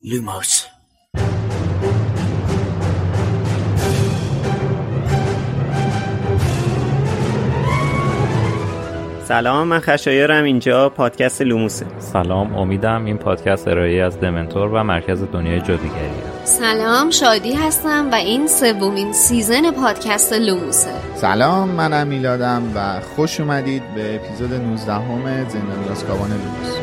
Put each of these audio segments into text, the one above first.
لوموس. سلام، من خشایارم، اینجا پادکست لوموسه. سلام، امیدم. این پادکست ارائه‌ای از دمنتور و مرکز دنیای جادوگریه. سلام، شادی هستم و این سومین سیزن پادکست لوموسه. سلام، منم میلادم و خوش اومدید به اپیزود 19 زندانی آزکابان لوموس.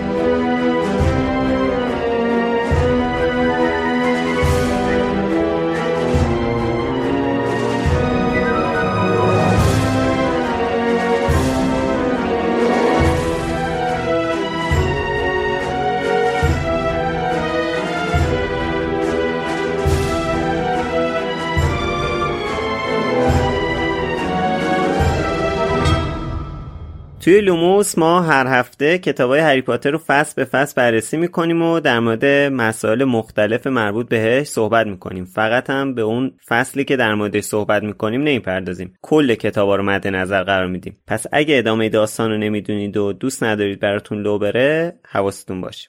توی لوموس ما هر هفته کتابای هری پاتر رو فصل به فصل بررسی میکنیم و در مورد مسائل مختلف مربوط بهش صحبت میکنیم. فقط هم به اون فصلی که در موردش صحبت میکنیم نمیپردازیم، کل کتابا رو مد نظر قرار میدیم. پس اگه ادامه داستان رو نمیدونید و دوست ندارید براتون لو بره، حواستون باشه.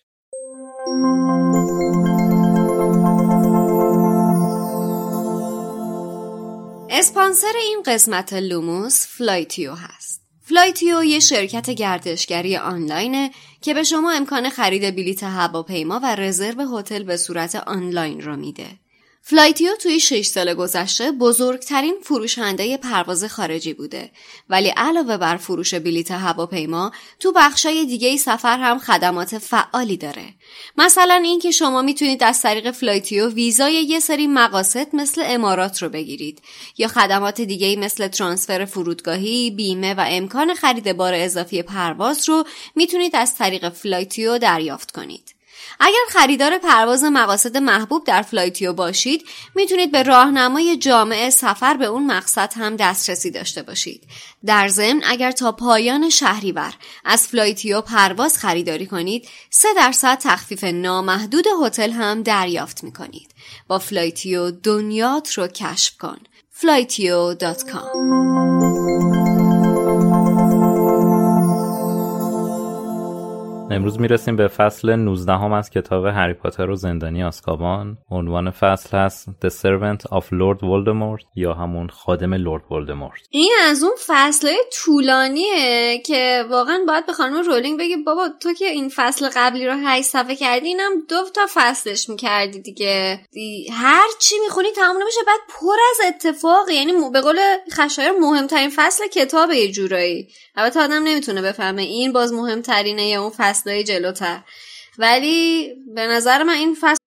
اسپانسر این قسمت لوموس فلایتیو هست. فلایتیو یه شرکت گردشگری آنلاینه که به شما امکان خرید بلیط هواپیما و رزرو هتل به صورت آنلاین رو میده. فلایتیو توی 6 سال گذشته بزرگترین فروشنده پرواز خارجی بوده، ولی علاوه بر فروش بلیط هواپیما تو بخشای دیگه سفر هم خدمات فعالی داره. مثلا این که شما میتونید از طریق فلایتیو ویزای یه سری مقاصد مثل امارات رو بگیرید یا خدمات دیگه مثل ترانسفر فرودگاهی، بیمه و امکان خرید بار اضافی پرواز رو میتونید از طریق فلایتیو دریافت کنید. اگر خریدار پرواز مقاصد محبوب در فلایتیو باشید، میتونید به راهنمای جامع سفر به اون مقصد هم دسترسی داشته باشید. در ضمن اگر تا پایان شهریور از فلایتیو پرواز خریداری کنید، 3% تخفیف نامحدود هتل هم دریافت میکنید. با فلایتیو دنیات رو کشف کن. flytio.com. امروز میرسیم به فصل 19 از کتاب هری پاتر و زندانی آزکابان. عنوان فصل هست The Servant of Lord Voldemort یا همون خادم لورد ولدمورت. این از اون فصلهای طولانیه که واقعا باید به خانم رولینگ بگی بابا تو که این فصل قبلی رو 8 صفحه کردی، اینم 2 فصلش میکردی دیگه. هر چی میخونی تمام نمیشه، بعد پر از اتفاق. یعنی به قول خشایار مهمترین فصل کتابه یه جورایی. البته آدم نمیتونه بفهمه این باز مهمترینه یا اون فصلای جلوتر، ولی به نظر من این فصل.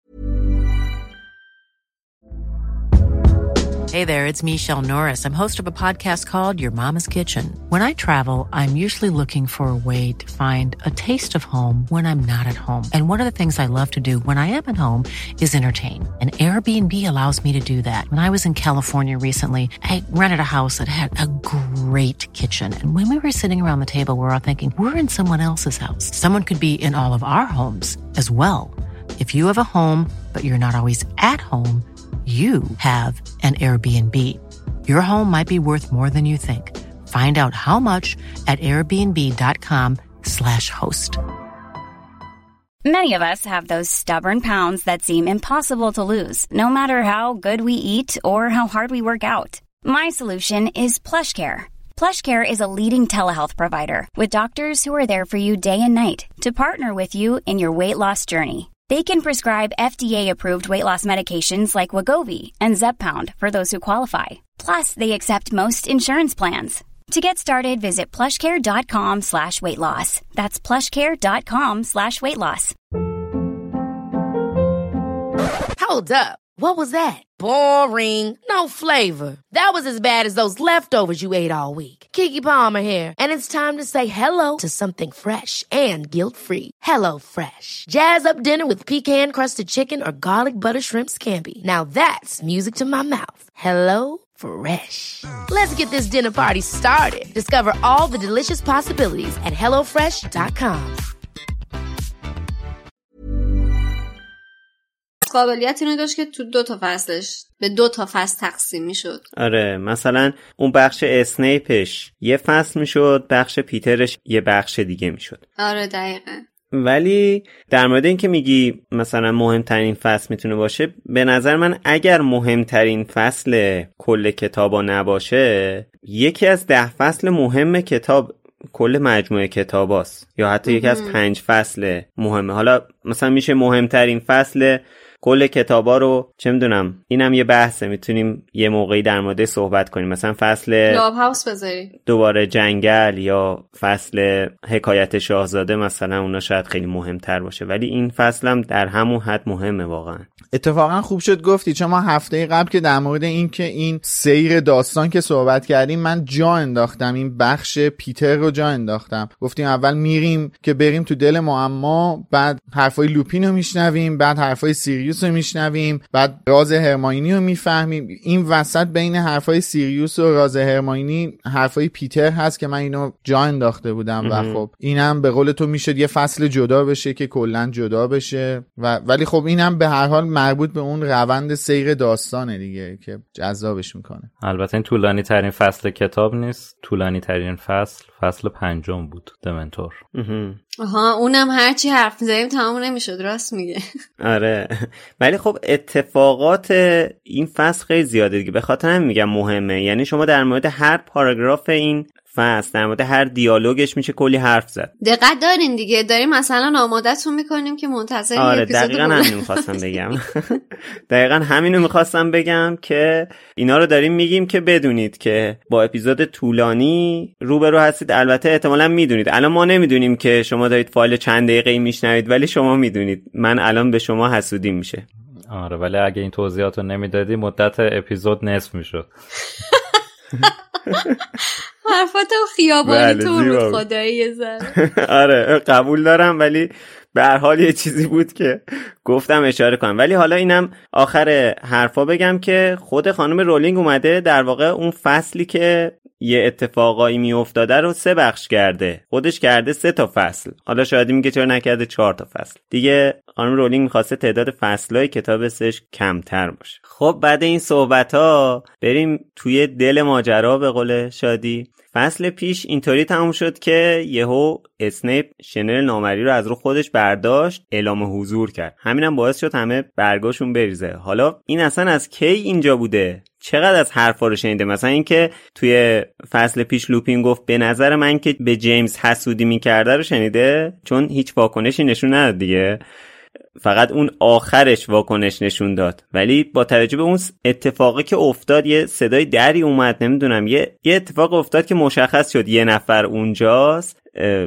Hey there, it's Michelle Norris. I'm host of a podcast called Your Mama's Kitchen. When I travel, I'm usually looking for a way to find a taste of home when I'm not at home. And one of the things I love to do when I am at home is entertain. And Airbnb allows me to do that. When I was in California recently, I rented a house that had a great kitchen. And when we were sitting around the table, we were all thinking, we're in someone else's house. Someone could be in all of our homes as well. If you have a home, but you're not always at home, you have an Airbnb. Your home might be worth more than you think. Find out how much at airbnb.com/host. Many of us have those stubborn pounds that seem impossible to lose, no matter how good we eat or how hard we work out. My solution is PlushCare. PlushCare is a leading telehealth provider with doctors who are there for you day and night to partner with you in your weight loss journey. They can prescribe FDA-approved weight loss medications like Wegovy and Zepbound for those who qualify. Plus, they accept most insurance plans. To get started, visit plushcare.com/weightloss. That's plushcare.com/weightloss. Hold up. What was that? Boring. No flavor. That was as bad as those leftovers you ate all week. Keke Palmer here, and it's time to say hello to something fresh and guilt-free. Hello Fresh. Jazz up dinner with pecan-crusted chicken or garlic butter shrimp scampi. Now that's music to my mouth. Hello Fresh. Let's get this dinner party started. Discover all the delicious possibilities at hellofresh.com. قابلیت اینو داشت که تو 2 فصلش به 2 فصل تقسیم میشد. آره، مثلا اون بخش اسنیپش یه فصل میشد، بخش پیترش یه بخش دیگه میشد. آره دقیقاً. ولی در مورد این که میگی مثلا مهمترین فصل میتونه باشه، به نظر من اگر مهمترین فصل کل کتابا نباشه، یکی از 10 فصل مهم کتاب کل مجموعه کتاباست، یا حتی یکی از 5 فصل مهمه. حالا مثلا میشه مهمترین فصل کل کتابا رو چه میدونم، اینم یه بحثه، میتونیم یه موقعی در مورد صحبت کنیم، مثلا فصل کلاب هاوس بذاری، دوباره جنگل، یا فصل حکایت شاهزاده مثلا، اونا شاید خیلی مهمتر باشه، ولی این فصلم در همون حد مهمه واقعا. اتفاقا خوب شد گفتی، چون ما هفته قبل که در مورد این که این سیر داستان که صحبت کردیم، من جا انداختم این بخش پیتر رو جا انداختم. گفتیم اول میریم که بریم تو دل معما، بعد حرفای لوپین رو میشنویم، بعد حرفای سیریوس رو میشنویم، بعد راز هرماینی رو میفهمیم. این وسط بین حرفای سیریوس و راز هرماینی حرفای پیتر هست که من اینو جا انداخته بودم و خب اینم به قول تو میشد یه فصل جدا بشه که کلا جدا بشه، ولی خب اینم به هر حال مربوط به اون روند سیر داستانه دیگه که جذابش میکنه. البته این طولانی ترین فصل کتاب نیست، طولانی ترین فصل 5 بود، دمنتور. آها، اونم هرچی حرف می‌زدیم تمام نمیشد، راست میگه. آره، ولی خب اتفاقات این فصل خیلی زیاده دیگه، به خاطر همین میگم مهمه. یعنی شما در مورد هر پاراگراف این فصل، در مورد هر دیالوگش میشه کلی حرف زد. دقت دارین دیگه، داریم مثلا آماده‌تون میکنیم که منتظر آره، اپیزود دقیقاً همینو می‌خواستم بگم. دقیقاً همینو می‌خواستم بگم که اینا رو داریم میگیم که بدونید که با اپیزود طولانی روبرو هستید. البته احتمالاً میدونید، الان ما نمیدونیم که شما دارید فایل چند دقیقه‌ای میشنوید، ولی شما میدونید. من الان به شما حسودیم میشه. آره، ولی اگه این توضیحاتو نمیدادی مدت اپیزود نصف میشد. حرفاتو خیابانی تو بود خدایی یه ذره. آره قبول دارم، ولی به هر حال یه چیزی بود که گفتم اشاره کنم. ولی حالا اینم آخر حرفا بگم که خود خانم رولینگ اومده در واقع اون فصلی که یه اتفاقایی میافتاده رو 3 بخش کرده، خودش کرده 3 تا فصل. حالا شاید میگه چرا نکرده 4 تا فصل دیگه. خانم رولینگ میخواسته تعداد فصلای کتاب سش کمتر باشه. خب بعد این صحبت ها بریم توی دل ماجرا. به قول شادی فصل پیش اینطوری تموم شد که یهو اسنیپ شنل نامری رو از رو خودش برداشت، اعلام حضور کرد. همینم باعث شد همه برگاشون بریزه. حالا این اصلا از کی اینجا بوده؟ چقدر از حرفا رو شنیده؟ مثلا اینکه توی فصل پیش لوپین گفت به نظر من که به جیمز حسودی می‌کرده رو شنیده؟ چون هیچ واکنشی نشون نداد دیگه، فقط اون آخرش واکنش نشون داد. ولی با توجه به اون اتفاقی که افتاد، یه صدای دری اومد، نمیدونم یه اتفاق افتاد که مشخص شد یه نفر اونجاست.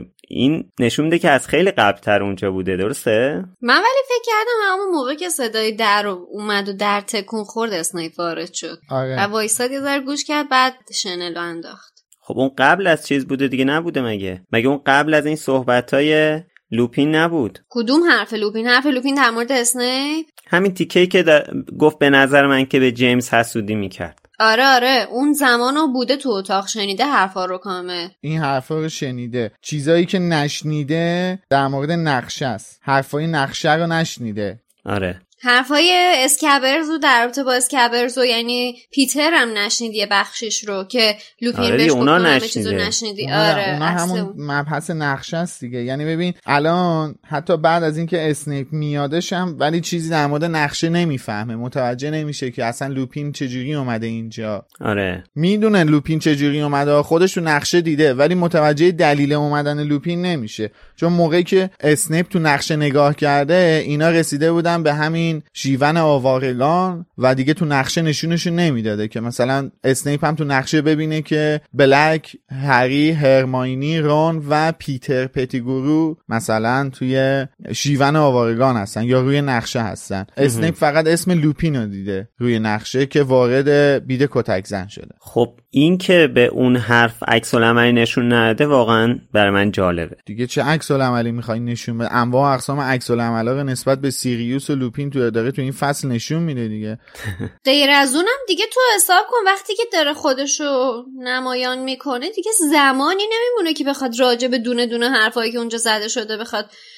این نشون میده که از خیلی قبل‌تر اونجا بوده، درسته؟ من ولی فکر کردم همون موقع که صدای در اومد و در تکون خورد اسنیپ وارد شد. آره. و وایساد یه ذره گوش کرد، بعد شنل رو انداخت. خب اون قبل از چیز بوده دیگه، نبوده مگه اون قبل از این صحبت‌های لوپین نبود؟ کدوم حرف لوپین؟ حرف لوپین در مورد اسنیپ؟ همین تیکه‌ای که گفت به نظر من که به جیمز حسودی میکرد. آره اون زمانو بوده تو اتاق، شنیده حرفا رو کامل. این حرفا رو شنیده. چیزایی که نشنیده در مورد نقشه است. حرفای نقشه رو نشنیده. آره، حرفای اسکابرز رو در رابطه با اسکابرز، یعنی پیتر هم نشنید یه بخشش رو که لوپین بهش گفت همه چیزو نشنیدی. آره، اونا همون مبحث نقشه است دیگه. یعنی ببین الان حتی بعد از اینکه اسنیپ میادش هم ولی چیزی در مورد نقشه نمیفهمه، متوجه نمیشه که اصلا لوپین چجوری اومده اینجا. آره، میدونه لوپین چجوری اومده، خودش تو نقشه دیده، ولی متوجه دلیل اومدن لوپین نمیشه. چون موقعی که اسنیپ تو نقشه نگاه کرده، اینا رسیده بودن به همین شیون آوارگان و دیگه تو نقشه نشونشون نمیداده که مثلا اسنیپ هم تو نقشه ببینه که بلک، هری، هرماینی، رون و پیتر پتیگورو مثلا توی شیون آوارگان هستن یا روی نقشه هستن. اسنیپ فقط اسم لوپین رو دیده روی نقشه که وارد بید کتک زن شده. خب این که به اون حرف عکس العملی نشون نده واقعا برای من جالبه. دیگه چه عکس العملی میخوای نشون بده؟ انواع اقسام عکس العملا رو نسبت به سیریوس و لوپین داره تو این فصل نشون میده دیگه. غیر از اونم دیگه تو حساب کن وقتی که داره خودشو نمایان میکنه دیگه زمانی نمیمونه که بخواد راجع به دونه دونه حرفایی که اونجا زده شده بخواد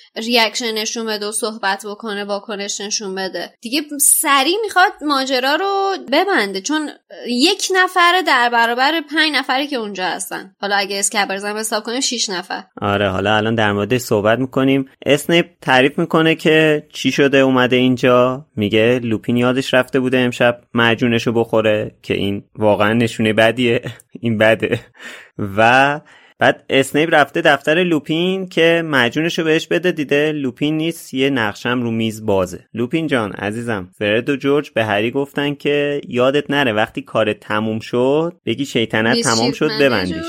ریاکشن نشون بده و صحبت بکنه، واکنش نشون بده دیگه. سریع میخواد ماجرا رو ببنده، چون یک نفر در برابر 5 نفری که اونجا هستن. حالا اگه اسکبرز هم حساب کنیم 6 نفر. آره حالا الان در موردش صحبت میکنیم. اسنیپ تعریف میکنه که چی شده اومده اینجا. میگه لوپین یادش رفته بوده امشب معجونشو بخوره که این واقعا نشونه بدیه. این بده. و بعد اسنیپ رفته دفتر لوپین که معجونشو بهش بده، دیده لوپین نیست، یه نقشم رو میز بازه. لوپین جان عزیزم، فرد و جورج به هری گفتن که یادت نره وقتی کارت تموم شد بگی شیطنت تمام شد ببندیش.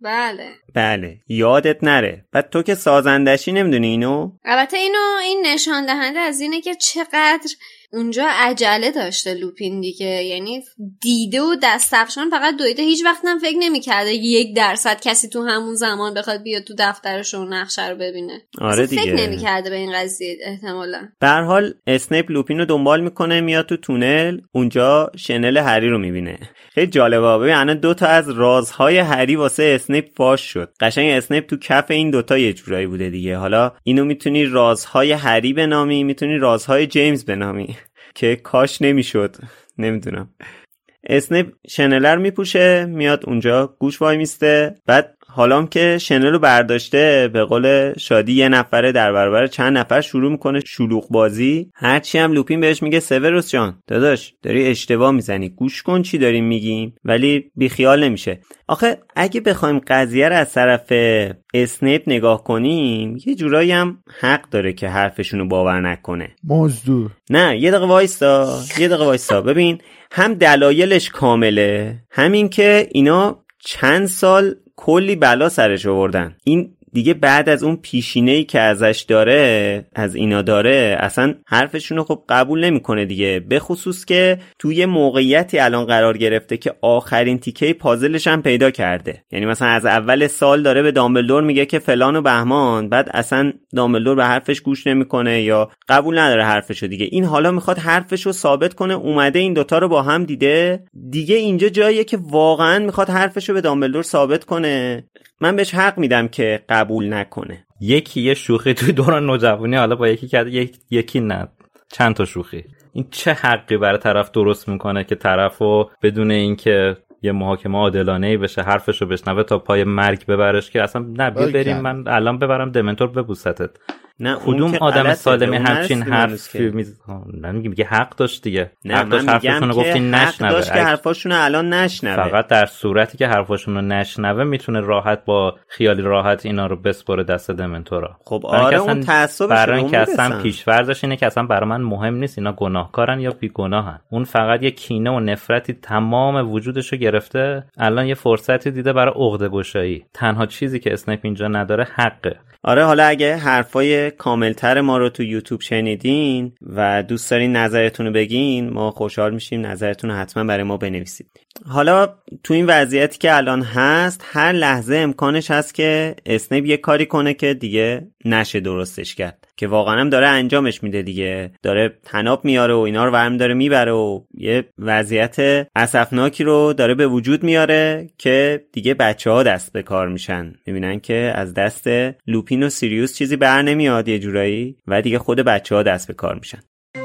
بله یادت نره. بعد تو که سازندشی نمیدونی اینو؟ البته این نشان دهنده از اینه که چقدر اونجا عجله داشته لوپین دیگه. یعنی دیده و دستفشان فقط دویده، هیچ وقت هم فکر نمی‌کرده 1% کسی تو همون زمان بخواد بیاد تو دفترش و نقشه رو ببینه. آره دیگه فکر نمی‌کرده به این قضیه احتمالاً. به هر حال اسنیپ لوپین رو دنبال میکنه، میاد تو تونل، اونجا شنل هری رو میبینه. خیلی جالبه. ببین الان 2 تا از رازهای هری واسه اسنیپ فاش شد. قشنگ اسنیپ تو کف این 2 تا یه جورایی بوده دیگه. حالا اینو میتونی رازهای هری بنامی، میتونی رازهای جیمز بنامی که کاش نمیشد. نمیدونم. اسنیپ شنلر میپوشه، میاد اونجا گوش وای میسته. بعد حالام که شنل رو برداشته، به قول شادی یه نفره در برابر چند نفر شروع میکنه شلوغ بازی. هرچی هم لوپین بهش میگه سیوروس جان داداش داری اشتباه میزنی، گوش کن چی داریم میگیم، ولی بیخیال نمیشه. آخه اگه بخوایم قضیه رو از طرف اسنیپ نگاه کنیم، یه جورایی هم حق داره که حرفشونو باور نکنه. مزدور. نه یه دقیقه وایستا. ببین هم دلایلش کامله، همین که اینا چند سال کلی بلا سرش آوردن. این دیگه بعد از اون پیشینه‌ای که ازش داره، از اینا داره، اصلا حرفشونو خب قبول نمیکنه دیگه. به خصوص که توی موقعیتی الان قرار گرفته که آخرین تیکه پازلش هم پیدا کرده. یعنی مثلا از اول سال داره به دامبلدور میگه که فلان و بهمان، بعد اصلا دامبلدور به حرفش گوش نمیکنه یا قبول نداره حرفشو دیگه. این حالا میخواد حرفشو ثابت کنه، اومده این دوتا رو با هم دیده دیگه. اینجا جاییه که واقعا میخواد حرفشو به دامبلدور ثابت کنه. من بهش حق میدم که قبول نکنه. یکی یه شوخی توی دوران نوجوانی حالا با یکی کرده، یکی نه، چند تا شوخی. این چه حقی برای طرف درست میکنه که طرفو بدون اینکه یه محاکمه عادلانه‌ای بشه حرفشو بشنوه تا پای مرگ ببرش که اصلا نه بریم من الان ببرم دمنتور ببوستت. نه کدوم آدم سالمی همچین حرفی میگه حق داشت دیگه. نه حق داشت حرفشون رو گفتی نشنوه. داشت که حرفاشون الان نشنوه. فقط در صورتی که حرفاشون رو نشنوه میتونه راحت با خیالی راحت اینا رو بسپره دست دمنتورا. خب آره اون تعصبش برای اینکه اصلا پیش‌فرضش اینه که اصلا برای من مهم نیست اینا گناهکارن یا بیگناهن. اون فقط یه کینه و نفرتی تمام وجودش رو گرفته. الان یه فرصتی دیده برای عقده‌گشایی. تنها چیزی که اسنیپ اینجا نداره حقه. آره حالا اگه حرفای کاملتر ما رو تو یوتیوب شنیدین و دوست دارین نظرتون رو بگین، ما خوشحال میشیم نظرتون رو حتما برای ما بنویسید. حالا تو این وضعیتی که الان هست، هر لحظه امکانش هست که اسنیپ یه کاری کنه که دیگه نشه درستش کرد، که واقعا هم داره انجامش میده دیگه. داره طناب میاره و اینا رو ورم داره میبره و یه وضعیت اسفناکی رو داره به وجود میاره که دیگه بچه‌ها دست به کار میشن، میبینن که از دست لوپین و سیریوس چیزی بر نمیاد یه جورایی و دیگه خود بچه‌ها دست به کار میشن.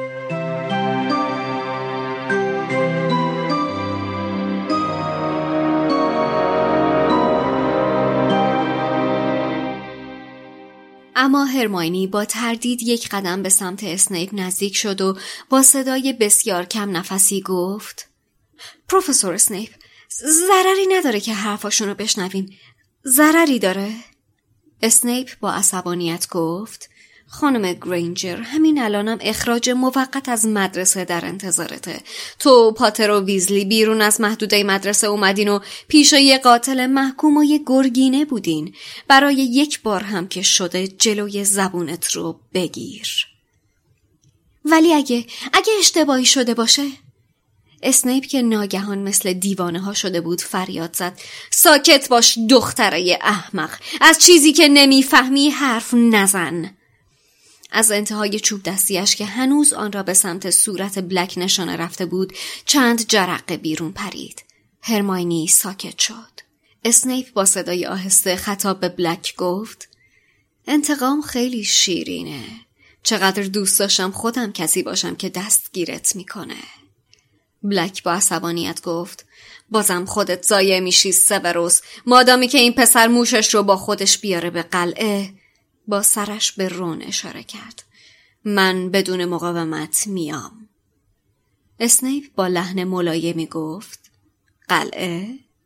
اما هرماینی با تردید یک قدم به سمت اسنیپ نزدیک شد و با صدای بسیار کم نفسی گفت: پروفسور اسنیپ، ضرری نداره که حرفاشون رو بشنویم. ضرری داره؟ اسنیپ با عصبانیت گفت: خانم گرینجر، همین الانم اخراج موقت از مدرسه در انتظارته. تو، پاتر و ویزلی بیرون از محدوده مدرسه اومدین و پیش یه قاتل محکوم و یه گرگینه بودین. برای یک بار هم که شده جلوی زبونت رو بگیر. ولی اگه اشتباهی شده باشه؟ اسنیپ که ناگهان مثل دیوانه ها شده بود فریاد زد: ساکت باش دختره احمق، از چیزی که نمیفهمی حرف نزن. از انتهای چوب دستیش که هنوز آن را به سمت صورت بلک نشانه رفته بود چند جرقه بیرون پرید. هرماینی ساکت شد. اسنیپ با صدای آهسته خطاب به بلک گفت: انتقام خیلی شیرینه. چقدر دوست داشتم خودم کسی باشم که دستگیرت میکنه. بلک با عصبانیت گفت بازم خودت ضایع میشی سیوروس، مادامی که این پسر موشش رو با خودش بیاره به قلعه. با سرش به رون اشاره کرد. من بدون مقاومت میام. اسنیپ با لحن ملایمی گفت قلعه؟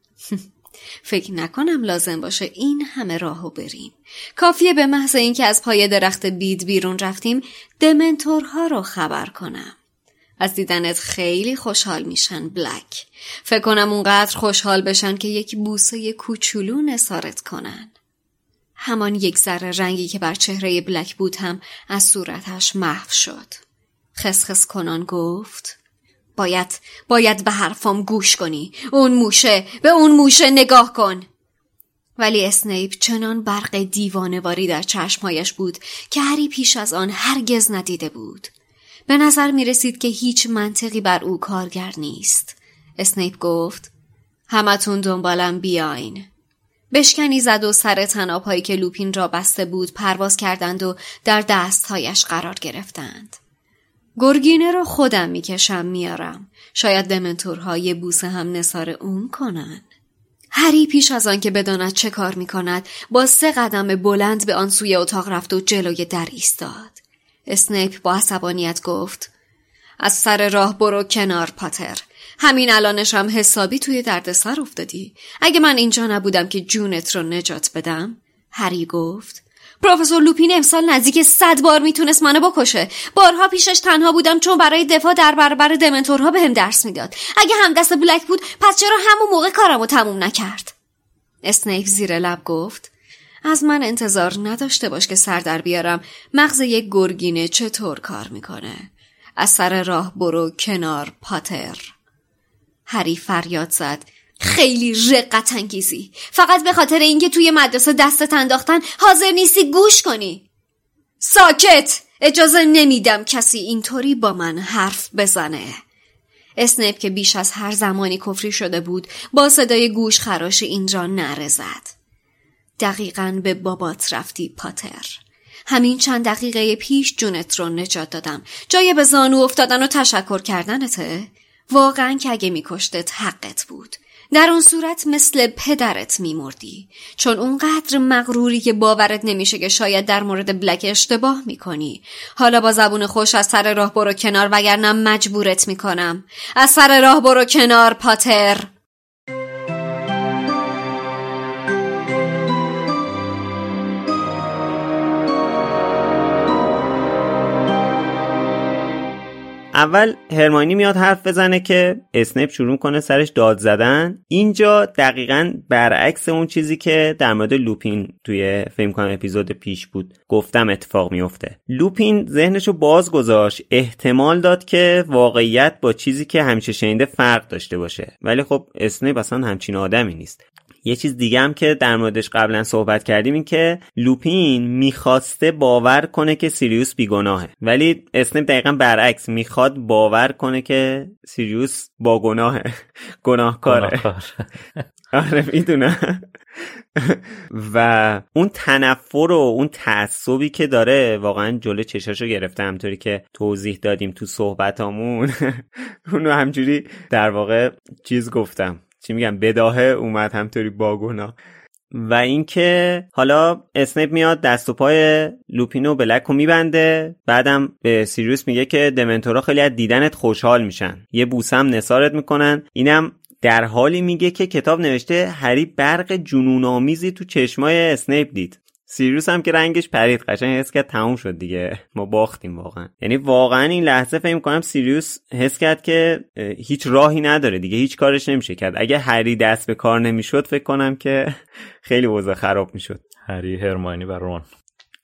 فکر نکنم لازم باشه این همه راهو بریم. کافیه به محض اینکه از پای درخت بید بیرون رفتیم دمنتورها رو خبر کنم. از دیدنت خیلی خوشحال میشن بلک. فکر کنم اونقدر خوشحال بشن که یک بوسه کوچولو نثارت کنن. همان یک ذره رنگی که بر چهره بلک بود هم از صورتش محو شد. خسخس کنان گفت باید به حرفام گوش کنی. به اون موشه نگاه کن. ولی اسنیپ چنان برق دیوانه‌واری در چشمهایش بود که هری پیش از آن هرگز ندیده بود. به نظر می رسید که هیچ منطقی بر او کارگر نیست. اسنیپ گفت همتون دنبالم بیاین. بشکنی زد و سر طناب‌هایی که لوپین را بسته بود پرواز کردند و در دستهایش قرار گرفتند. گرگینه رو خودم میکشم میارم. شاید دمنتورها یه بوسه هم نثار اون کنن. هری پیش از آن که بداند چه کار میکند با 3 قدم بلند به آن سوی اتاق رفت و جلوی در ایستاد. اسنیپ با عصبانیت گفت از سر راه برو کنار پاتر. همین الانش هم حسابی توی دردسر افتادی. اگه من اینجا نبودم که جونت رو نجات بدم. هری گفت پروفسور لوپین امسال نزدیک 100 بار میتونست منو بکشه. بارها پیشش تنها بودم چون برای دفاع در برابر دمنتورها بهم درس میداد. اگه همدست بلک بود پس چرا همون موقع کارمو تموم نکرد؟ اسنیپ زیر لب گفت از من انتظار نداشته باش که سر در بیارم مغز یک گرگینه چطور کار میکنه. از سر راه برو کنار پاتر. هری فریاد زد خیلی رقت انگیزی. فقط به خاطر اینکه توی مدرسه دستت انداختن حاضر نیستی گوش کنی. ساکت! اجازه نمیدم کسی اینطوری با من حرف بزنه. اسنیپ که بیش از هر زمانی کفری شده بود با صدای گوش خراش اینجا نره زد. دقیقاً به بابات رفتی پاتر. همین چند دقیقه پیش جونت رو نجات دادم. جای به زانو افتادن و تشکر کردنته؟ واقعاً که اگه میکشتت حقت بود. در اون صورت مثل پدرت میمردی. چون اونقدر مغروری که باورت نمیشه که شاید در مورد بلک اشتباه میکنی. حالا با زبون خوش از سر راه برو کنار وگرنه مجبورت میکنم. از سر راه برو کنار پاتر. اول هرماینی میاد حرف بزنه که اسنیپ شروع کنه سرش داد زدن. اینجا دقیقاً برعکس اون چیزی که در مورد لوپین توی فکر کنم اپیزود پیش بود گفتم اتفاق میفته. لوپین ذهنشو باز گذاشت، احتمال داد که واقعیت با چیزی که همیشه شنیده فرق داشته باشه، ولی خب اسنیپ اصلا همچین آدمی نیست. یه چیز دیگه هم که در موردش قبلا صحبت کردیم این که لوپین میخواسته باور کنه که سیریوس بیگناهه، ولی اسنیپ دقیقا برعکس میخواد باور کنه که سیریوس با گناهه، گناهکاره. آره میدونم. و اون تنفر و اون تعصبی که داره واقعا جلو چشاشو گرفته، همطوری که توضیح دادیم تو صحبتامون. اونو همجوری در واقع چیز گفتم، چی میگم، بداهه اومد همطوری با گناه. و اینکه حالا اسنیپ میاد دست و پای لوپین و بلک رو میبنده، بعدم به سیریوس میگه که دمنتورها خیلی از دیدنت خوشحال میشن، یه بوسه هم نثارت میکنن. اینم در حالی میگه که کتاب نوشته هری برق جنون آمیزی تو چشمای اسنیپ دید. سیریوس هم که رنگش پرید، قشنگ حس کرد تموم شد دیگه، ما باختیم واقعا. یعنی واقعا این لحظه فکر می‌کنم سیریوس حس کرد که هیچ راهی نداره دیگه، هیچ کارش نمیشه کرد. اگه هری دست به کار نمیشد فکر کنم که خیلی وضع خراب میشد. هری، هرماینی و رون.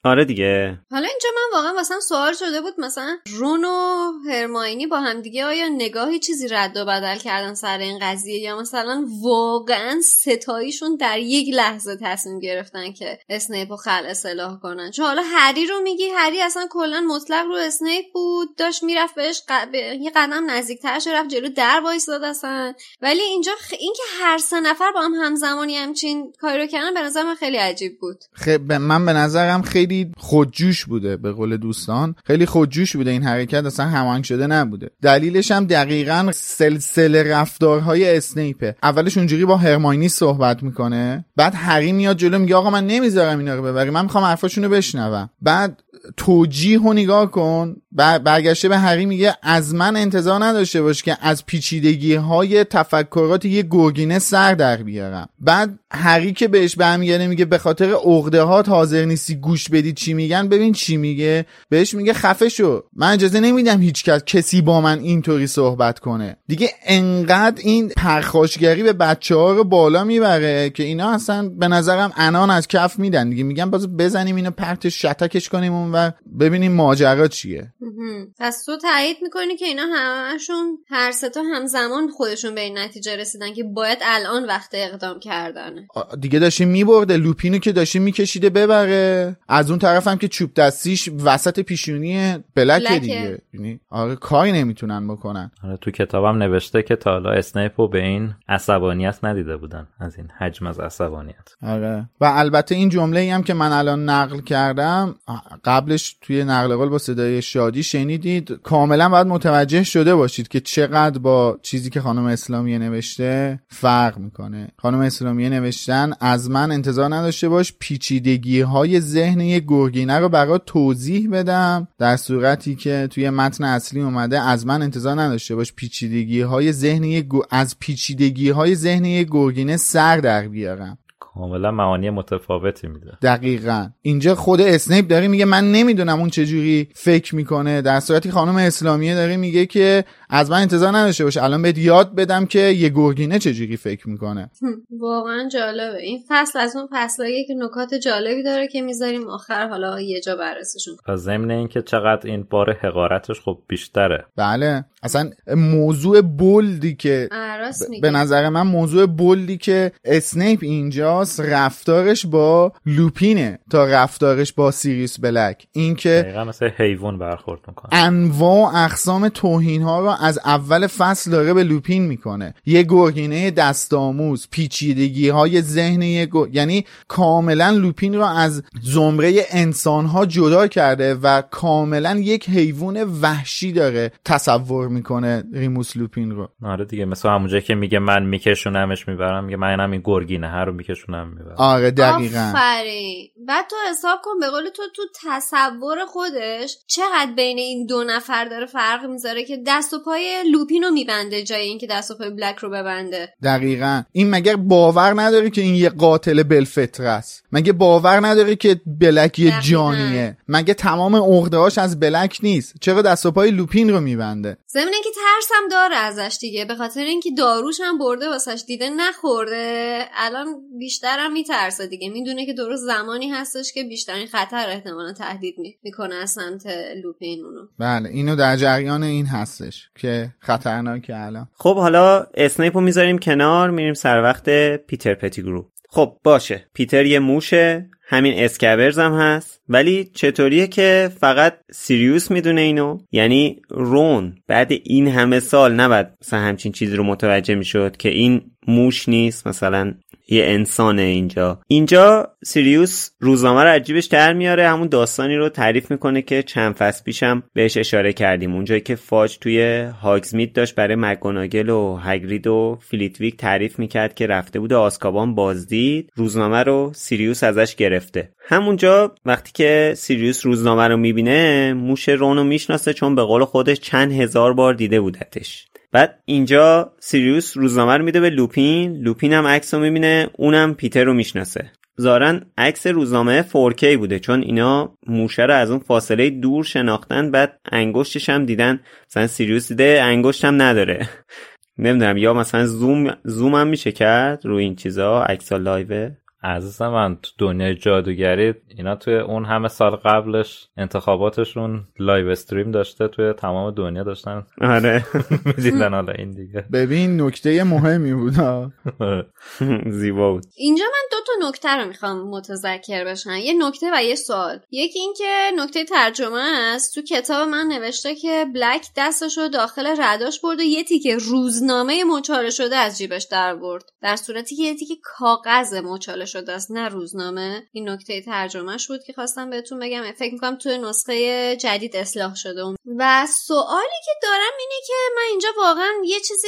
آره دیگه. حالا اینجا من واقعا واسم سوال شده بود، مثلا رون و هرماینی با هم دیگه آیا نگاهی چیزی رد و بدل کردن سر این قضیه، یا مثلا واقعا ستاییشون در یک لحظه تصمیم گرفتن که اسنیپو خلع اصلاح کنن؟ چون حالا هری رو میگی، هری اصلا کلا مطلق رو اسنیپ بود، داشت میرفت بهش یه قدم نزدیک‌تر شه، رفت جلو در وایساد اصلا. ولی اینجا این که هر سه نفر با هم همزمانی همچین کاری رو کردن به نظر من خیلی عجیب بود. من به نظرم خیلی خودجوش بوده، به قول دوستان خیلی خودجوش بوده این حرکت، اصلا هماهنگ شده نبوده. دلیلش هم دقیقاً سلسله رفتارهای اسنیپه. اولش اونجوری با هرماینی صحبت میکنه، بعد هری میاد جلو میگه آقا من نمیذارم اینا رو ببری، من میخوام حرفاشونو بشنوم. بعد توجیه رو نگاه کن، برگشته به هری میگه از من انتظار نداشته باش که از پیچیدگی های تفکرات یه گرگینه سر در بیارم. بعد هری که بهش برمیگرده میگه به خاطر عقده ها حاضر نیستی گوش بدی چی میگن، ببین چی میگه، بهش میگه خفه شو، من اجازه نمیدم هیچ کسی با من اینطوری صحبت کنه. دیگه انقدر این پرخاشگری به بچه‌ها رو بالا میبره که اینا اصلا به نظرم انان از کف میدن دیگه، میگن باز بزنیم اینو پرت شتکش کنیم و ببینیم ماجرا چیه. پس تو تایید میکنی که اینا همشون هر سه تا همزمان خودشون به این نتیجه رسیدن که باید الان وقت اقدام کردنه دیگه. داشتیم میبرده لوپینو که داشتیم میکشیده ببره، از اون طرف هم که چوب دستیش وسط پیشونی بلکه دیگه، یعنی آره کاری نمیتونن بکنن. آره تو کتابم نوشته که تا حالا اسنیپو به این عصبانیت ندیده بودن، از این حجم از عصبانیت. آره و البته این جمله‌ای هم که من الان نقل کردم قبلش توی نقل قول با صدای شادی شنیدید، کاملا باید متوجه شده باشید که چقدر با چیزی که خانم اسلامیه نوشته فرق میکنه. خانم اسلامیه نوشتن از من انتظار نداشته باش پیچیدگی های ذهن یک گرگینه رو برات توضیح بدم، در صورتی که توی متن اصلی اومده از من انتظار نداشته باش پیچیدگی های ذهن از پیچیدگی های ذهن یک گرگینه سر در بیارم. کاملا معانی متفاوتی میده. دقیقاً اینجا خود اسنیپ داره میگه من نمیدونم اون چجوری فکر میکنه، در صورتی خانم اسلامیه داره میگه که از من انتظار نداشته باشه الان بهت یاد بدم که یه گرگینه چجوری فکر میکنه. واقعا جالبه این فصل، از اون فصلایی که نکات جالبی داره که میذاریم آخر حالا یه جا بررسیشون. و ضمن این که چقدر این بار حقارتش خب بیشتره. بله اصلا موضوع بولدی که به نظر من موضوع بولدی که اسنیپ اینجا رفتارش با لوپینه تا رفتارش با سیریوس بلک، این که دقیقاً مثل حیوان برخورد میکنه، انواع اقسام توهین ها رو از اول فصل داره به لوپین میکنه. یه گرگینه دستاموز، پیچیدگی های ذهن یعنی کاملا لوپین رو از زمره انسان ها جدا کرده و کاملا یک حیوان وحشی داره تصور میکنه ریموس لوپین رو. آره دیگه مثل همونجایی که میگه من میکشونمش میبرم، میگه من این گرگینه ها رو میکشونم میبرم. آره دقیقاً. آفرین. بعد تو حساب کن به قول تو تصور خودش چقدر بین این دو نفر داره فرق میذاره که دست و پای لوپین رو میبنده جای این که دست و پای بلک رو ببنده. دقیقاً. این مگر باور نداره که این یه قاتل بالفطره است؟ مگه باور نداره که بلک یه جانیه؟ مگه تمام عقده‌هاش از بلک نیست؟ چرا دست و پای لوپین رو میبنده؟ ضمن اینکه ترسم داره ازش دیگه، به خاطر اینکه داروش هم برده واسش، دیده نخورده، الان بیشتر هم میترسه دیگه، میدونه که درست زمانی هستش که بیشترین خطر احتمالاً تهدید میکنه از سمت لوپین اونو. بله اینو در جریان این هستش که خطرناکه الان. خب حالا اسنیپو میذاریم کنار، میریم سر وقت پیتر پتیگرو. خب باشه پیتر یه موشه، همین اسکابرز هم هست، ولی چطوریه که فقط سیریوس میدونه اینو؟ یعنی رون بعد این همه سال نباید مثلا همچین چیزی رو متوجه میشد که این موش نیست، مثلا یه انسانه. اینجا سیریوس روزنامه رو عجیبش در میاره، همون داستانی رو تعریف میکنه که چند فصل پیشم بهش اشاره کردیم، اونجایی که فاج توی هاگزمید داشت برای مکگوناگل و هگرید و فلیتویک تعریف میکرد که رفته بود آزکابان بازدید، روزنامه رو سیریوس ازش گرفته. همونجا وقتی که سیریوس روزنامه رو میبینه موش رون رو میشناسه، چون به قول خودش چند هزار بار دیده بودتش. بعد اینجا سیریوس روزنامه رو میده به لوپین هم عکس رو میبینه، اونم پیتر رو میشناسه. ظاهراً عکس روزنامه 4K بوده، چون اینا موشه رو از اون فاصله دور شناختن، بعد انگشتش هم دیدن، مثلا سیریوس دیده انگشت هم نداره. نمیدونم یا مثلا زوم هم میشه کرد روی این چیزا، عکس‌ها لایو عزیزم من تو دنیای جادوگری اینا توی اون همه سال قبلش انتخاباتشون لایو استریم داشته، توی تمام دنیا داشتن. آره میدیدن. حالا این دیگه ببین نکته مهمی بود. زیبا بود. اینجا من 2 تا نکته رو میخوام متذکر بشن، یه نکته و یه سوال. یکی این که نکته ترجمه است. تو کتاب من نوشته که بلک دستشو داخل رداش برد و یه تیکه روزنامه مچاله شده از جیبش در برد، در صورتی که یه تیکه کاغذ مچاله شده است نه روزنامه. این نکته ترجمهش بود که خواستم بهتون بگم. فکر میکنم توی نسخه جدید اصلاح شده. و سوالی که دارم اینه که من اینجا واقعا یه چیزی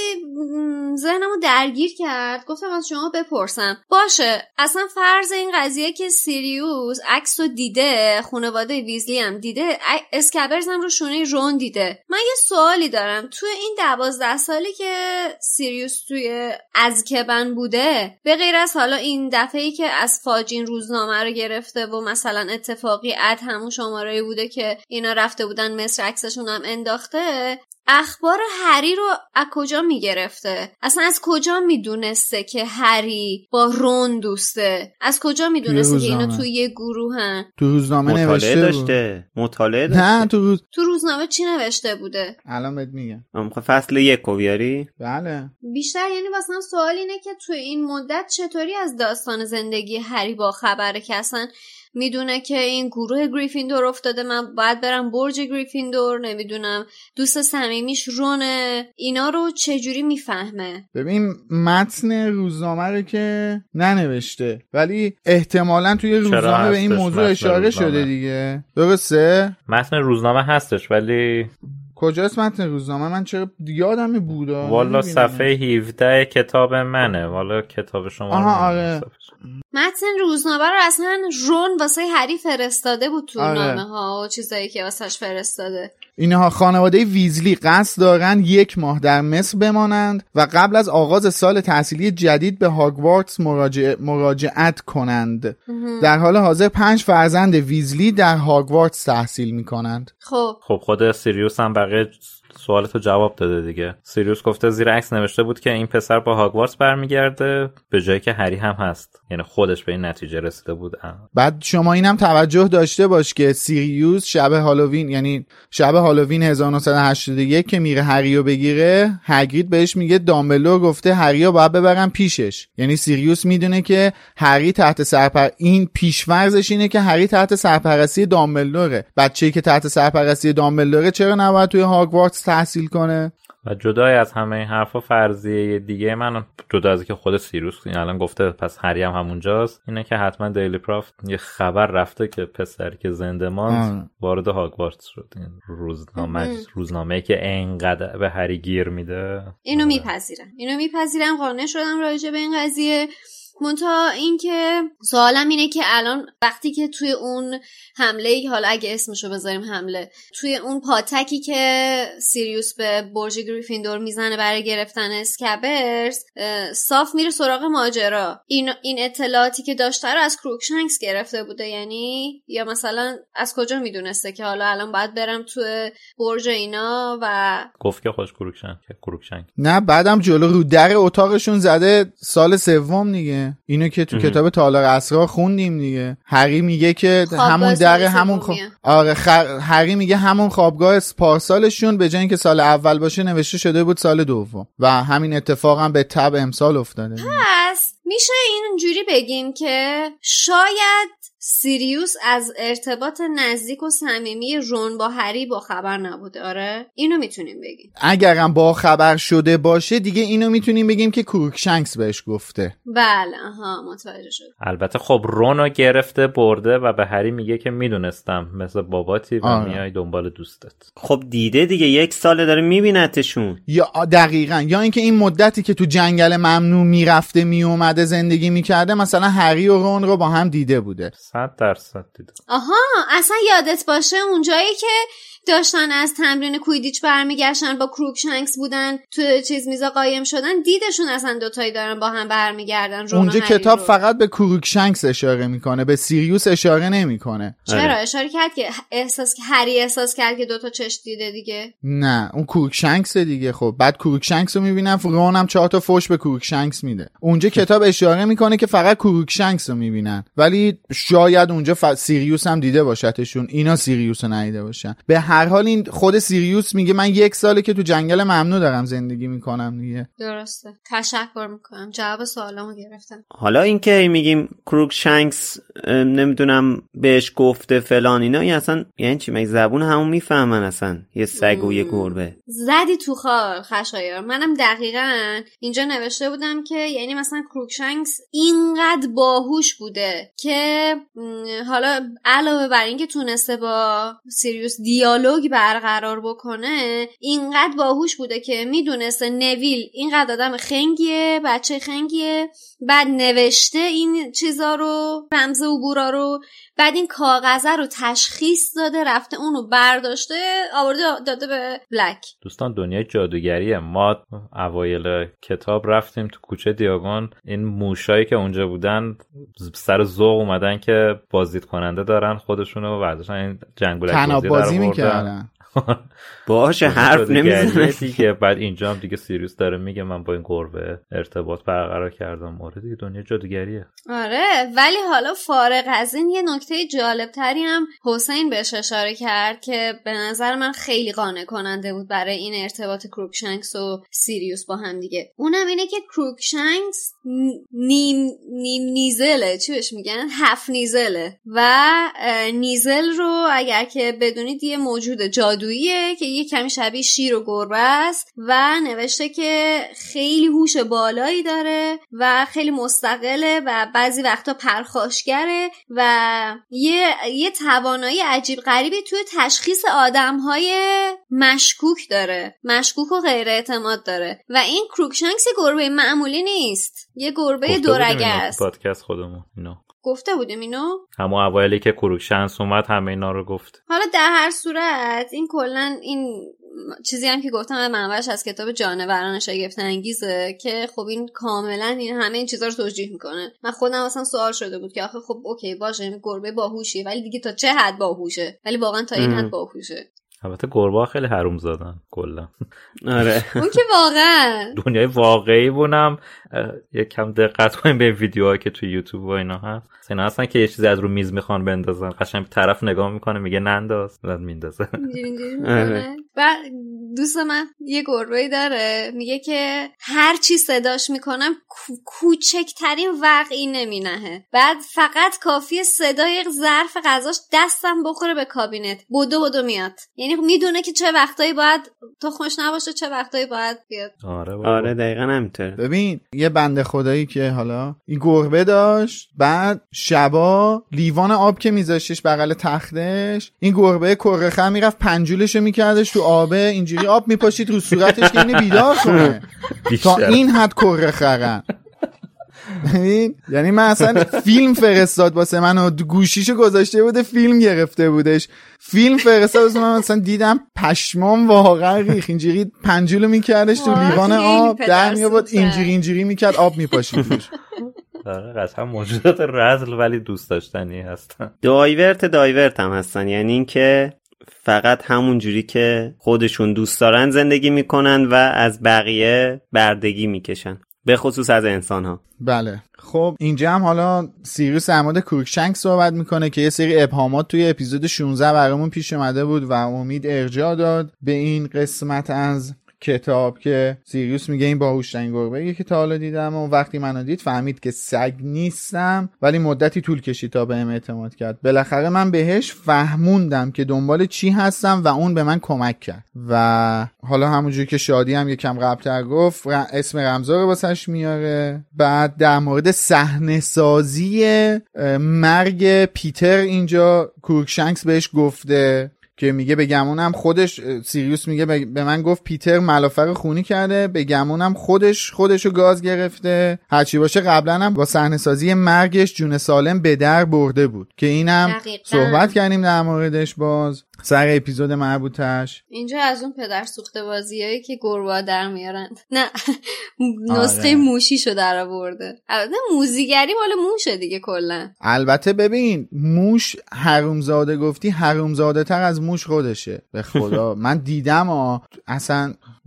ذهنمو درگیر کرد، گفتم از شما بپرسم. باشه اصلا فرض این قضیه که سیریوس عکسو دیده، خانواده ویزلی هم دیده، اسکابرز هم رو شونه رون دیده. من یه سوالی دارم، توی این 12 سالی که سیریوس توی ازکبن بوده، به غیر از حالا این دفعه‌ای که از فاجین روزنامه رو گرفته و مثلا اتفاقی همون شماره‌ای بوده که اینا رفته بودن مصر عکسشون هم انداخته، اخبار هری رو از کجا میگرفته؟ اصلا از کجا میدونسته که هری با رون دوسته؟ از کجا میدونسته که اینا توی یه گروهن؟ تو روزنامه نوشته داشته. مطالعه داشته. نه تو روزنامه چی نوشته بوده؟ الان بهت میگم. فصل 1 رو بیاری؟ بله. بیشتر یعنی واسه سوال اینه که تو این مدت چطوری از داستان زندگی هری با خبره که اصلا میدونه که این گروه گریفیندور افتاده، من باید برم برج گریفیندور، نمیدونم دوست صمیمیش رونه، اینا رو چجوری میفهمه؟ ببین متن روزنامه رو که ننوشته، ولی احتمالاً توی روزنامه به این موضوع اشاره شده دیگه. درسته؟ متن روزنامه هستش ولی کجاست متن روزنامه؟ من چرا یادم بود. والا صفحه 17 کتاب منه، والا کتاب شما. آها آره. متن روزنامه رو اصلا رون واسه هری فرستاده بود تو نامه ها و چیزایی که واسش فرستاده. اینها خانواده ویزلی قصد دارن 1 ماه در مصر بمانند و قبل از آغاز سال تحصیلی جدید به هاگوارتس مراجعت کنند. در حال حاضر 5 فرزند ویزلی در هاگوارتس تحصیل میکنند. خب خود سیریوس هم بقیه سوالتو جواب داده دیگه. سیریوس گفته زیر عکس نوشته بود که این پسر با هاگوارتس برمیگرده، به جایی که هری هم هست. یعنی خودش به این نتیجه رسیده بود. بعد شما اینم توجه داشته باش که سیریوس شب هالووین، یعنی شب هالووین 1981 که میره هریو بگیره، هاگرید بهش میگه دامبلدور گفته هریو باید ببرن پیشش. یعنی سیریوس میدونه که هری تحت این پیش‌فرضش اینه که هری تحت سرپرستی دامبلدوره. بچه‌ای که تحت سرپرستی دامبلدوره چرا نباید توی هاگوارتس تحصیل کنه؟ و جدای از همه این حرفا فرضیه دیگه من، جدا از که خود سیریوس این الان گفته پس هری هم همونجاست، اینه که حتما دیلی پرافت یه خبر رفته که پسری که زنده ماند وارد هاگوارتس شد. این روزنامه‌ای که انقدر به هری گیر میده. اینو میپذیرم قانع شدم راجع به این قضیه. منتها این که سوالم اینه که الان وقتی که توی اون حمله، حالا اگه اسمشو بذاریم حمله، توی اون پاتکی که سیریوس به برج گریفیندور میزنه برای گرفتن اسکابرز، صاف میره سراغ ماجرا. این اطلاعاتی که داشته رو از کروکشنکس گرفته بوده یعنی، یا مثلا از کجا میدونسته که حالا الان باید برم توی برج اینا؟ و گفت که خوش کروکشنک نه، بعدم جلو رو در اتاقشون زده سال 3 دیگه. اینو که تو کتاب تالار اسرار خوندیم دیگه. هری میگه که همون در همون هری میگه همون خوابگاه پارسالشون به جای اینکه سال اول باشه نوشته شده بود سال 2 و همین اتفاق هم به تبع امسال افتاده. پس میشه اینجوری بگیم که شاید سیریوس از ارتباط نزدیک و صمیمی رون با هری با خبر نبوده. آره اینو میتونیم بگیم. اگرم با خبر شده باشه دیگه اینو میتونیم بگیم که کروکشنکس بهش گفته. بله متوجه شد. البته خب رونو گرفته برده و به هری میگه که میدونستم مثل باباتی و میای دنبال دوستت. خب دیده دیگه 1 ساله داره میبینتشون. یا دقیقاً، یا اینکه این مدتی که تو جنگل ممنوع میرفته میومده زندگی میکرده مثلا هری و رون رو با هم دیده بوده. 100% دیده. آها اصلا یادت باشه اونجایی که داشتن از تمرین کویدیچ برمیگشتن با کروکشنکس بودن تو چیز میزا قایم شدن، دیدشون اصلا دوتایی دارن با هم برمیگردن. اونجا کتاب فقط به کروکشنکس اشاره میکنه، به سیریوس اشاره نمیکنه. چرا اشاره کرد که هری احساس کرد که دوتا چشم دیده دیگه؟ نه اون کروکشنکس دیگه. خب بعد کروکشنکس رو میبینن، رون هم 4 تا فوش به کروکشنکس میده. اونجا کتاب اشاره میکنه که فقط کروکشنکس رو میبینن، ولی شاید اونجا سیریوس هم دیده باشتشون، اینا سیریوس رو ندیده باشن. به هر حال این خود سیریوس میگه من 1 ساله که تو جنگل ممنوع دارم زندگی میکنم دیگه. درسته، تشکر میکنم، جواب سوالامو گرفتم. حالا اینکه میگیم کروکشنکس نمیدونم بهش گفته فلان اینا، این اصلا یعنی چی؟ مگه زبون همون میفهمن اصلا؟ یه سگ و یه گربه. زدی تو خال خشایار. منم دقیقاً اینجا نوشته بودم که یعنی مثلا کروکشنکس اینقدر باهوش بوده که حالا علاوه بر اینکه تونسته با سیریوس دیالوگ برقرار بکنه، اینقدر باهوش بوده که میدونسته نویل اینقدر آدم خنگیه، بچه خنگیه، بعد نوشته این چیزا رو، رمز عبورا رو، بعد این کاغذه رو تشخیص داده، رفته اونو برداشته آورده داده به بلک. دوستان دنیای جادوگریه. ما اوایل کتاب رفتیم تو کوچه دیاگون، این موشایی که اونجا بودن سر ذوق اومدن که بازدید کننده دارن خودشونو و برداشتن این جنگولک بازی میکردن. باشه حرف نمیزنه دیگه. بعد اینجا هم دیگه سیریوس داره میگه من با این گربه ارتباط برقرار کردم. آره دیگه دنیا جادوگریه. آره، ولی حالا فارغ از این یه نکته جالب تری هم حسین بهش اشاره کرد که به نظر من خیلی قانع کننده بود برای این ارتباط کروکشنکس و سیریوس با هم دیگه. اونم اینه که کروکشنکس نیم نیزله، چی بهش میگن؟ هف نیزله و نیزل رو اگر که بدونید یه موجود جادوییه که یه کمی شبیه شیر و گربه است و نوشته که خیلی هوش بالایی داره و خیلی مستقله و بعضی وقتا پرخاشگره و یه توانایی عجیب غریبی توی تشخیص آدم‌های مشکوک داره، مشکوک و غیر اعتماد داره و این کروکشنکس گربه معمولی نیست، یه گربه دورگه است. پادکست خودمون اینو گفته بودیم اینو؟ همون اوایلی که کروکشنکس اومد همه اینا رو گفت. حالا در هر صورت این کلن این چیزی هم که گفتم منبعش از کتاب جانوران شگفت انگیزه که خب این کاملا این همه این چیزا رو توجیه میکنه. من خودم اصلا سوال شده بود که آخه خب اوکی باشه این گربه باهوشیه ولی دیگه تا چه حد باهوشه؟ ولی واقعا تا این حد باهوشه. البته گربه‌ها خیلی حروم زادن کلا. آره اون که واقعا دنیای واقعی بونم. یکم دقت کنیم به ویدیوهایی که تو یوتیوب و اینا هست. اینا هستن که یه چیزی از رو میز میخوان بندازن، قشنگ طرف نگاه میکنه میگه ننداز، بعد میندازه. و دوست من یه گربه‌ای داره میگه که هر چی صداش میکنم کوچکترین وقعی نمینهه، بعد فقط کافیه صدای ظرف غذاش دستم بخوره به کابینت بدو میاد. یعنی میدونه که چه وقتایی باید تخمش نباشه، چه وقتایی باید بیاد. آره دقیقاً همینطوره. ببین یه بنده خدایی که حالا این گربه داشت، بعد شبا لیوان آب که میذاشتش بغل تختش، این گربه کرخه میرفت پنجولشو میکردش تو آبه، اینجوری آب میپاشید رو صورتش که اینو بیدار کنه. تا این حد کرخرن. یعنی من اصلا فیلم فرستاد واسه من و گوشیشو گذاشته بوده فیلم گرفته بودش، فیلم فرستاد واسه من، مثلا دیدم پشمام واقعا ریخ. اینجوری پنجولو میکردش تو لیوان آب، در میآورد اینجوری میکرد آب میپاشید روش. قطعا موجودات رذل ولی دوست داشتنی هستن. دایورت هم هستن، یعنی این که فقط همون جوری که خودشون دوست دارن زندگی میکنن و از بقیه بردگی میکشن، به خصوص از انسان ها. بله خب اینجا هم حالا سیریوس در مورد کروکشنکس صحبت میکنه که یه سری ابهامات توی اپیزود 16 برامون پیش اومده بود و امید ارجاع داد به این قسمت از کتاب که سیریوس میگه این باهوشترین گربه‌ایه که تا حالا دیدم و وقتی منو دید فهمید که سگ نیستم، ولی مدتی طول کشید تا بهم اعتماد کرد. بالاخره من بهش فهموندم که دنبال چی هستم و اون به من کمک کرد. و حالا همونجوری که شادی هم یکم قبل‌تر گفت اسم رمزا رو واسش میاره. بعد در مورد صحنه سازی مرگ پیتر اینجا کروکشنکس بهش گفته که میگه به گمونم خودش، سیریوس میگه به من گفت پیتر ملافر خونی کرده، به گمونم خودشو گاز گرفته، هرچی باشه قبلا هم با صحنه سازی مرگش جون سالم به در برده بود که اینم صحبت کردیم در موردش باز سر اپیزود مربوطش. اینجا از اون پدر سوخته بازیایی که گربه‌ها در میارن، نه نسخه موشیشو در آورده. البته موزیگری مال موشه دیگه کلا. البته ببین موش حرومزاده گفتی، حرومزاده تر از موش خودشه به خدا. من دیدم اصلا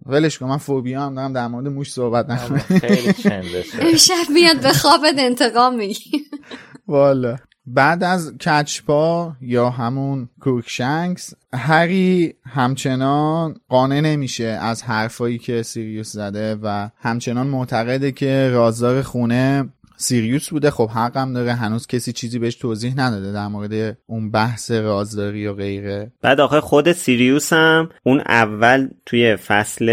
ولش کن، من فوبیا هم دارم در مورد موش صحبت نکنم. خیلی چندشه. امشب میاد به خوابت انتقام میگی. والا بعد از کچپا یا همون کروکشنکس، هری همچنان قانع نمیشه از حرفایی که سیریوس زده و همچنان معتقده که رازدار خونه سیریوس بوده. خب حقم داره، هنوز کسی چیزی بهش توضیح نداده در مورد اون بحث رازداری و غیره. بعد آخه خود سیریوس هم اون اول توی فصل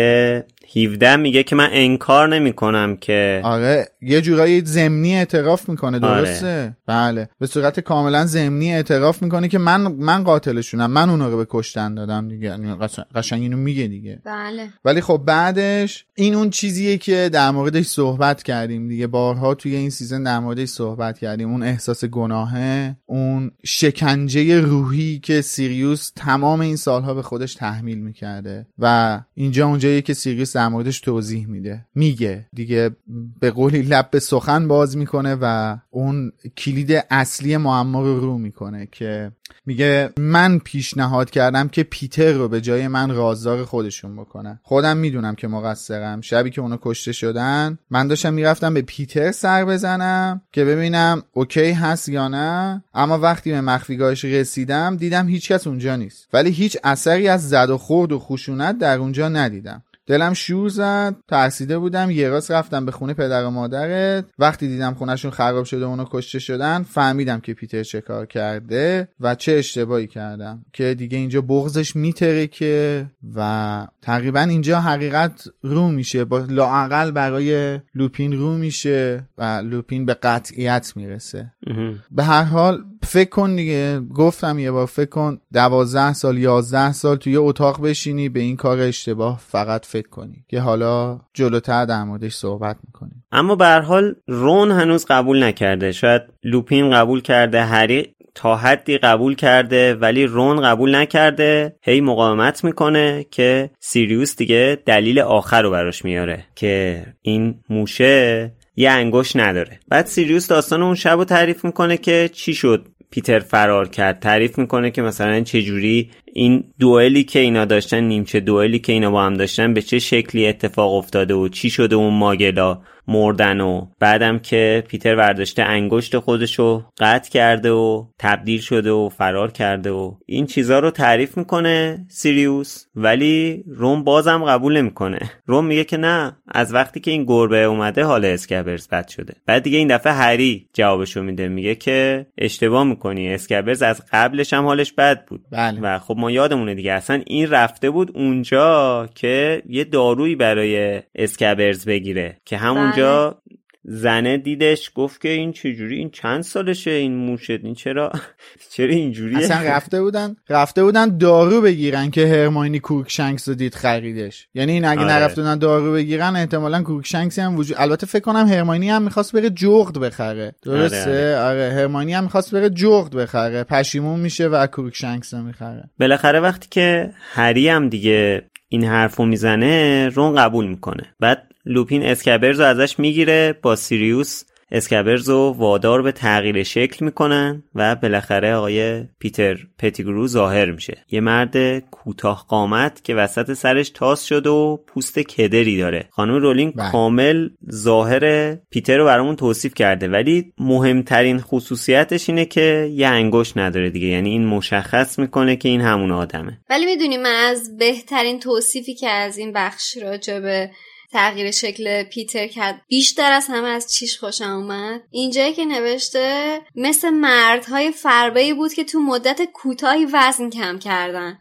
17 میگه که من انکار نمی کنم که آره یه جورایی ضمنی اعتراف میکنه، درسته؟ آره. بله به صورت کاملا ضمنی اعتراف میکنه که من قاتلشونم، من اونا رو به کشتن دادم دیگه، قشنگ اینو میگه دیگه. بله. ولی خب بعدش این اون چیزیه که در موردش صحبت کردیم دیگه، بارها توی این سیزن در موردش صحبت کردیم، اون احساس گناهه، اون شکنجه روحی که سیریوس تمام این سالها به خودش تحمیل میکرده و اینجا اونجاییه که سیریوس در موردش توضیح میگه دیگه، به قولی لب به سخن باز میکنه و اون کلید اصلی معما رو میکنه که میگه من پیشنهاد کردم که پیتر رو به جای من رازدار خودشون بکنن، خودم میدونم که مقصرم، شبی که اونا کشته شدن من داشتم میرفتم به پیتر سر بزنم که ببینم اوکی هست یا نه، اما وقتی به مخفیگاهش رسیدم دیدم هیچکس اونجا نیست، ولی هیچ اثری از زد و خورد و خشونت در اونجا ندیدم. دلم شور زد، ترسیده بودم، یه راست رفتم به خونه پدر و مادرت، وقتی دیدم خونهشون خراب شده و اونا کشته شدن فهمیدم که پیتر چه کار کرده و چه اشتباهی کردم، که دیگه اینجا بغضش میترکه و تقریبا اینجا حقیقت رو میشه، با لااقل برای لوپین رو میشه و لوپین به قطعیت میرسه. به هر حال فکر کن دیگه، گفتم یه بار، فکر کن 12 سال 11 سال توی اتاق بشینی به این کار اشتباه فقط فکر کنی که حالا جلوتر در موردش صحبت میکنیم. اما به هر حال رون هنوز قبول نکرده، شاید لوپین قبول کرده، هری تا حدی قبول کرده ولی رون قبول نکرده، هی مقاومت میکنه که سیریوس دیگه دلیل آخر رو براش میاره که این موشه یه انگشت نداره. بعد سیریوس داستان اون شب رو تعریف میکنه که چی شد پیتر فرار کرد، تعریف میکنه که مثلا چجوری این دوئلی که اینا داشتن، نیمچه دوئلی که اینا با هم داشتن به چه شکلی اتفاق افتاده و چی شده اون ماگلا مردن و بعدم که پیتر برداشته انگشت خودشو قطع کرده و تبدیل شده و فرار کرده و این چیزا رو تعریف میکنه سیریوس، ولی رون بازم قبول نمیکنه. رون میگه که نه، از وقتی که این گربه اومده حال اسکابرز بد شده. بعد دیگه این دفعه هری جوابشو میده، میگه که اشتباه میکنی، اسکابرز از قبلش هم حالش بد بود. بله. و خب ما یادمونه دیگه اصلا این رفته بود اونجا که یه دارویی برای اسکابرز بگیره که همون جا زنه دیدش گفت که این چجوری، این چند سالشه این موشت، این چرا اینجوریه؟ اصلا رفته بودن دارو بگیرن که هرماینی کروکشنکس رو دید خریدش. یعنی این اگه نرفته بودن دارو بگیرن احتمالاً کروکشنکسی هم وجود، البته فکر کنم هرماینی هم میخواست بره جغد بخره، درسته؟ آره هرماینی هم میخواست بره جغد بخره، پشیمون میشه و کروکشنکس رو میخره. بالاخره وقتی که هری هم دیگه این حرفو میزنه رون قبول میکنه. بعد لوپین اسکابرز رو ازش میگیره، با سیریوس اسکابرز رو وادار به تغییر شکل میکنن و بالاخره آقای پیتر پتیگرو ظاهر میشه. یه مرد کوتاه قامت که وسط سرش تاس شده و پوست کدری داره. خانم رولینگ کامل ظاهر پیتر رو برامون توصیف کرده، ولی مهمترین خصوصیتش اینه که یه انگشت نداره دیگه، یعنی این مشخص میکنه که این همون آدمه. ولی میدونی من از بهترین توصیفی که از این بخش راجع به تغییر شکل پیتر کرد بیشتر از همه از چیش خوشم اومد، اینجایی که نوشته مثل مردهای فربه‌ای بود که تو مدت کوتاهی وزن کم کردن.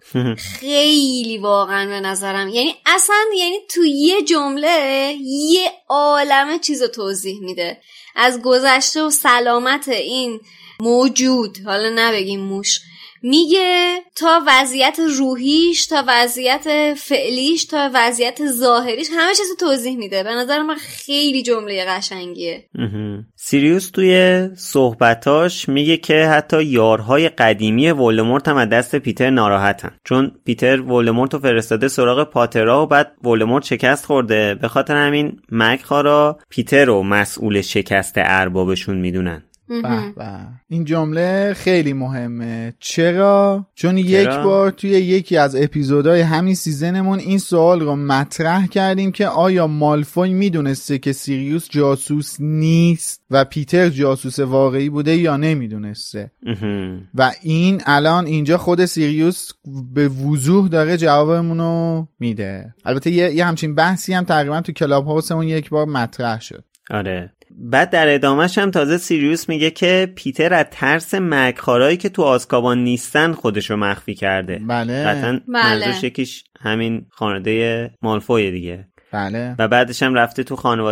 خیلی واقعا به نظرم یعنی تو یه جمله یه عالمه چیزو توضیح میده از گذشته و سلامت این موجود، حالا نبگیم موش، میگه تا وضعیت روحیش، تا وضعیت فعلیش، تا وضعیت ظاهریش، همه چیز توضیح میده. به نظر من خیلی جمله قشنگیه. سیریوس توی صحبتاش میگه که حتی یارهای قدیمی ولدمورت هم از دست پیتر ناراحتن، چون پیتر ولدمورت رو فرستاده سراغ پاترا و بعد ولدمورت شکست خورده، به خاطر همین مگخارا پیتر رو مسئول شکست اربابشون میدونن. این جمله خیلی مهمه. چرا؟ چون یک بار توی یکی از اپیزودهای همین سیزنمون این سوال رو مطرح کردیم که آیا مالفوی میدونسته که سیریوس جاسوس نیست و پیتر جاسوس واقعی بوده یا نمیدونسته؟ و این الان اینجا خود سیریوس به وضوح داره جوابمونو میده. البته یه همچین بحثی هم تقریبا تو کلاب هاوسمون یک بار مطرح شد. آره. بعد در ادامهش هم تازه سیریوس میگه که پیتر از ترس مرگخوارایی که تو آزکابان نیستن خودشو مخفی کرده. بله. قطعاً منظورش یکیش همین خانواده مالفوی دیگه. بله. و بعدش هم رفته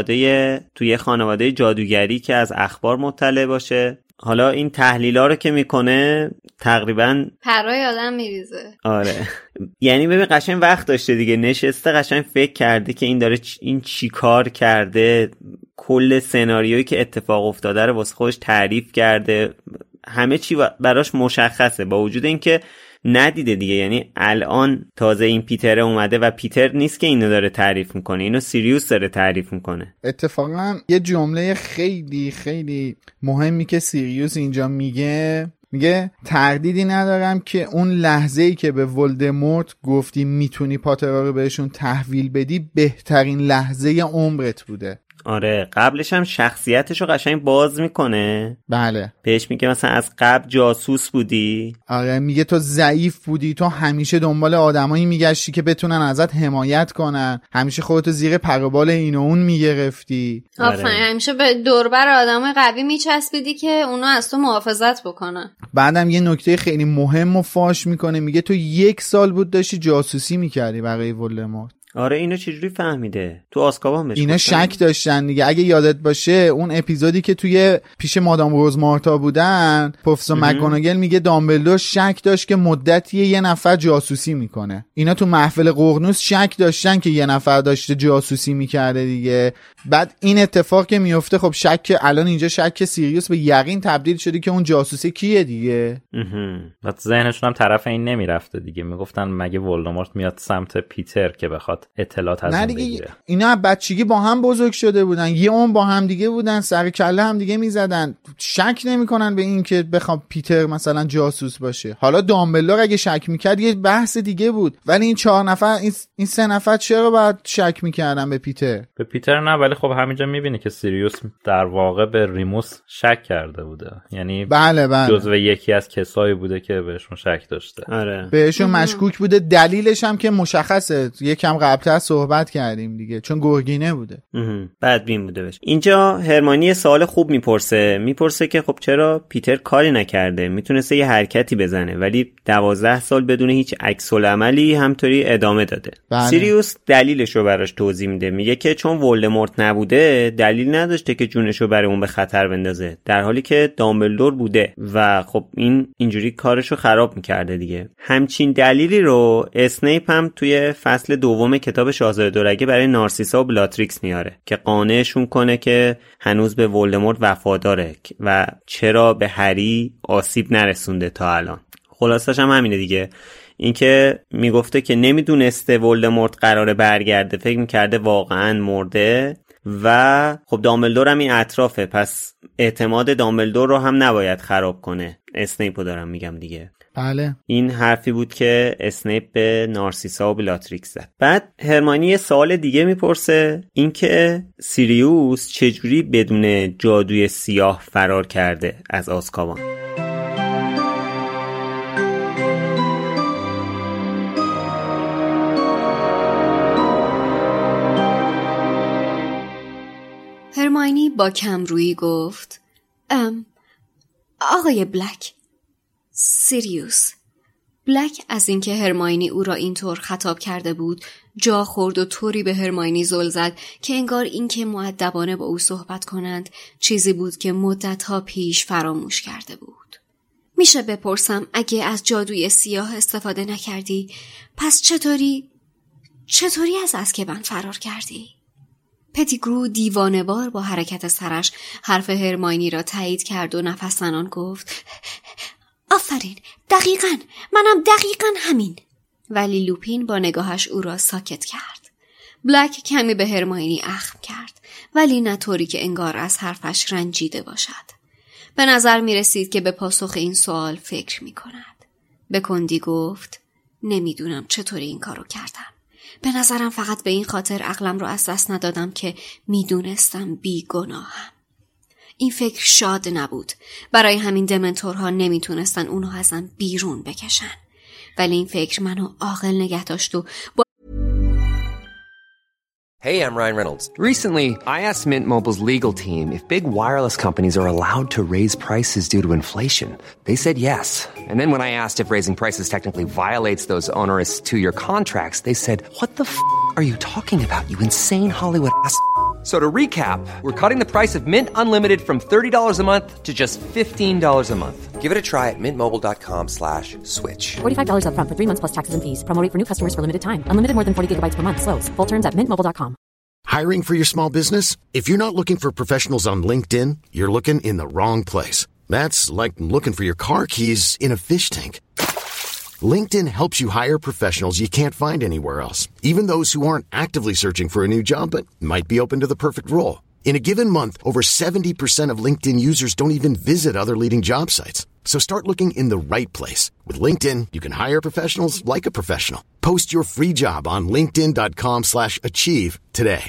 توی خانواده جادوگری که از اخبار مطلع باشه. حالا این تحلیلا رو که میکنه تقریبا پرای آدم میریزه. آره. یعنی ببین قشنگ وقت داشته دیگه، نشسته قشنگ فکر کرده که این داره این چی کار کرده، کل سناریویی که اتفاق افتاده رو واسه خودش تعریف کرده، همه چی براش مشخصه، با وجود اینکه ندیده دیگه. یعنی الان تازه این پیتر اومده و پیتر نیست که اینو داره تعریف میکنه، اینو سیریوس داره تعریف میکنه. اتفاقا یه جمله خیلی خیلی مهمی که سیریوس اینجا میگه تردیدی ندارم که اون لحظه‌ای که به ولدمورت گفتی میتونی پاترها رو بهشون تحویل بدی بهترین لحظه عمرت بوده. آره، قبلش هم شخصیتشو قشنگ باز میکنه. بله. بهش میگه مثلا از قبل جاسوس بودی. آره، میگه تو ضعیف بودی، تو همیشه دنبال آدمایی میگشتی که بتونن ازت حمایت کنن، همیشه خودتو زیر پر و بال این و اون میگرفتی. آفرین. همیشه به دوربر آدمای قوی میچسبیدی که اونا از تو محافظت بکنن. بعدم یه نکته خیلی مهم رو فاش میکنه، میگه تو 1 سال بود داشتی جاسوسی میکردی برای ولدمورت. آره، اینو چجوری فهمیده؟ تو آزکابان بهش اینا شک داشتن دیگه. اگه یادت باشه اون اپیزودی که توی پیش مادام روزمارتا بودن، پروفسور مکگوناگل میگه دامبلدور شک داشت که مدتی یه نفر جاسوسی میکنه. اینا تو محفل قرنوس شک داشتن که یه نفر داشته جاسوسی میکرده دیگه. بعد این اتفاق که میفته، خب شک الان اینجا شک سیریوس به یقین تبدیل شده که اون جاسوسی کیه دیگه. بعد ذهنشون هم طرف این نمیرفته دیگه، میگفتن مگه ولدمورت میاد سمت پیتر که بخواد اطلاعات از اون بگیره. اینا بچگی با هم بزرگ شده بودن، یه اون با هم دیگه بودن، سر کله هم دیگه میزدن، شک نمیکنن به این که بخوام پیتر مثلا جاسوس باشه. حالا دامبلدور اگه شک میکرد یه بحث دیگه بود، ولی این 4 نفر این 3 نفر چرا باید شک میکردن به پیتر؟ به پیتر نه، ولی خب همینجا میبینی که سیریوس در واقع به ریموس شک کرده بوده. یعنی بله. جزو یکی از کسایی بوده که بهشون شک داشته. آره. بهشون مشکوک بوده. دلیلش هم که مشخصه، یکم قبل‌تر صحبت کردیم دیگه، چون گرگینه بوده. بدبین بوده بشه. اینجا هرمانی سوال خوب میپرسه که خب چرا پیتر کاری نکرده؟ میتونسته یه حرکتی بزنه ولی 12 سال بدون هیچ عکس العملی همطوری ادامه داده. بله. سیریوس دلیلشو براش توضیح میده، میگه که چون ولدمورت نبوده دلیل نداشته که جونشو برای اون به خطر بندازه، در حالی که دامبلدور بوده و خب اینجوری کارشو خراب میکرده دیگه. همچین دلیلی رو اسنیپ هم توی فصل 2 کتاب شاهزاده دورگه برای نارسیسا و بلاتریکس میاره که قانعشون کنه که هنوز به ولدمورت وفاداره و چرا به هری آسیب نرسونده تا الان. خلاصش هم همینه دیگه، اینکه میگفته که نمیدونسته ولدمورت قراره برگرده، فکر میکرده واقعا مرده و خب دامبلدور هم این اطرافه، پس اعتماد دامبلدور رو هم نباید خراب کنه. اسنیپو دارم میگم دیگه. بله. این حرفی بود که اسنیپ به نارسیسا و بلاتریکس زد. بعد هرمانی سوال دیگه میپرسه، اینکه سیریوس چجوری بدون جادوی سیاه فرار کرده از آزکابان. هرماینی با کمرویی گفت آقای بلک، سیریوس. بلک از اینکه هرماینی او را اینطور خطاب کرده بود جا خورد و طوری به هرماینی زل زد که انگار اینکه مؤدبانه با او صحبت کنند چیزی بود که مدتها پیش فراموش کرده بود. میشه بپرسم اگه از جادوی سیاه استفاده نکردی پس چطوری از azkaban فرار کردی؟ پتیگرو دیوانه‌وار با حرکت سرش حرف هرماینی را تایید کرد و نفس زنان گفت آفرین، منم دقیقاً همین. ولی لوپین با نگاهش او را ساکت کرد. بلک کمی به هرماینی اخم کرد، ولی نه طوری که انگار از حرفش رنجیده باشد. به نظر می رسید که به پاسخ این سوال فکر می کند. به کندی گفت نمیدونم چطوری این کارو کردم. به نظرم فقط به این خاطر عقلم رو از دست ندادم که میدونستم بیگناهم. این فکر شاد نبود. برای همین دمنتورها نمیتونستن اونو ازم بیرون بکشن. ولی این فکر منو عاقل نگه داشت و Hey, I'm Ryan Reynolds. Recently, I asked Mint Mobile's legal team if big wireless companies are allowed to raise prices due to inflation. They said yes. And then when I asked if raising prices technically violates those onerous 2-year contracts, they said, "What the f*** are you talking about, you insane Hollywood ass?" So to recap, we're cutting the price of Mint Unlimited from $30 a month to just $15 a month. Give it a try at mintmobile.com/switch. $45 up front for 3 months plus taxes and fees. Promo rate for new customers for limited time. Unlimited more than 40 gigabytes per month. Slows full terms at mintmobile.com. Hiring for your small business? If you're not looking for professionals on LinkedIn, you're looking in the wrong place. That's like looking for your car keys in a fish tank. LinkedIn helps you hire professionals you can't find anywhere else, even those who aren't actively searching for a new job but might be open to the perfect role. In a given month, over 70% of LinkedIn users don't even visit other leading job sites. So start looking in the right place. With LinkedIn, you can hire professionals like a professional. Post your free job on linkedin.com/achieve today.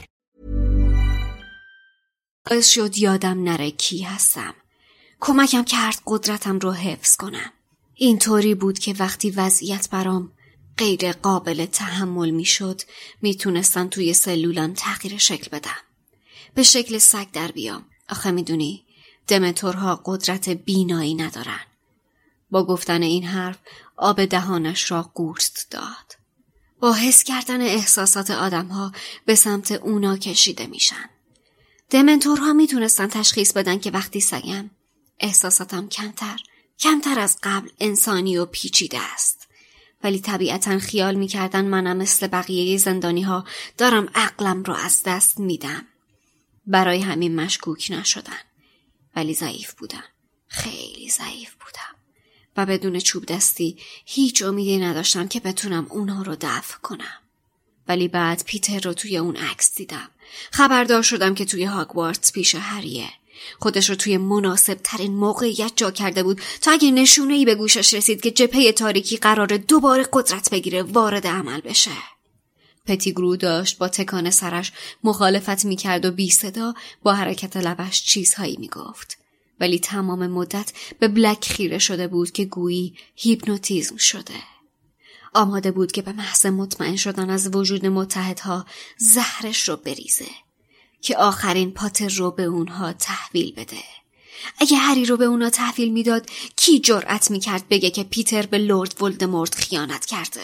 باعث شد یادم نره کی هستم. کمکم کرد قدرتم رو حفظ کنم. اینطوری بود که وقتی وضعیت برام غیر قابل تحمل میشد میتونستم توی سلولم تغییر شکل بدم. به شکل سگ در بیام. آخه میدونی دمنتورها قدرت بینایی ندارن. با گفتن این حرف آب دهانش را قورت داد. با حس کردن احساسات آدمها به سمت اونا کشیده میشن. دمنتورها میتونستن تشخیص بدن که وقتی سگم احساساتم کمتر از قبل انسانی و پیچیده است. ولی طبیعتاً خیال میکردن منم مثل بقیه زندانی ها دارم عقلم رو از دست میدم. برای همین مشکوک نشدن. ولی ضعیف بودم. خیلی ضعیف بودم. و بدون چوب دستی هیچ امیدی نداشتم که بتونم اونها رو دفع کنم. ولی بعد پیتر رو توی اون عکس دیدم. خبردار شدم که توی هاگوارتس پیش هریه. خودش رو توی مناسب ترین موقعیت جا کرده بود تا اگه نشونه‌ای به گوشش رسید که جبهه تاریکی قراره دوباره قدرت بگیره وارد عمل بشه. پتیگرو داشت با تکان سرش مخالفت میکرد و بی صدا با حرکت لبش چیزهایی میگفت. ولی تمام مدت به بلک خیره شده بود که گویی هیپنوتیزم شده. آماده بود که به محض مطمئن شدن از وجود متحدها زهرش رو بریزه که آخرین پاتر رو به اونها تحویل بده. اگه هری رو به اونها تحویل میداد کی جرأت میکرد بگه که پیتر به لرد ولدمورت خیانت کرده؟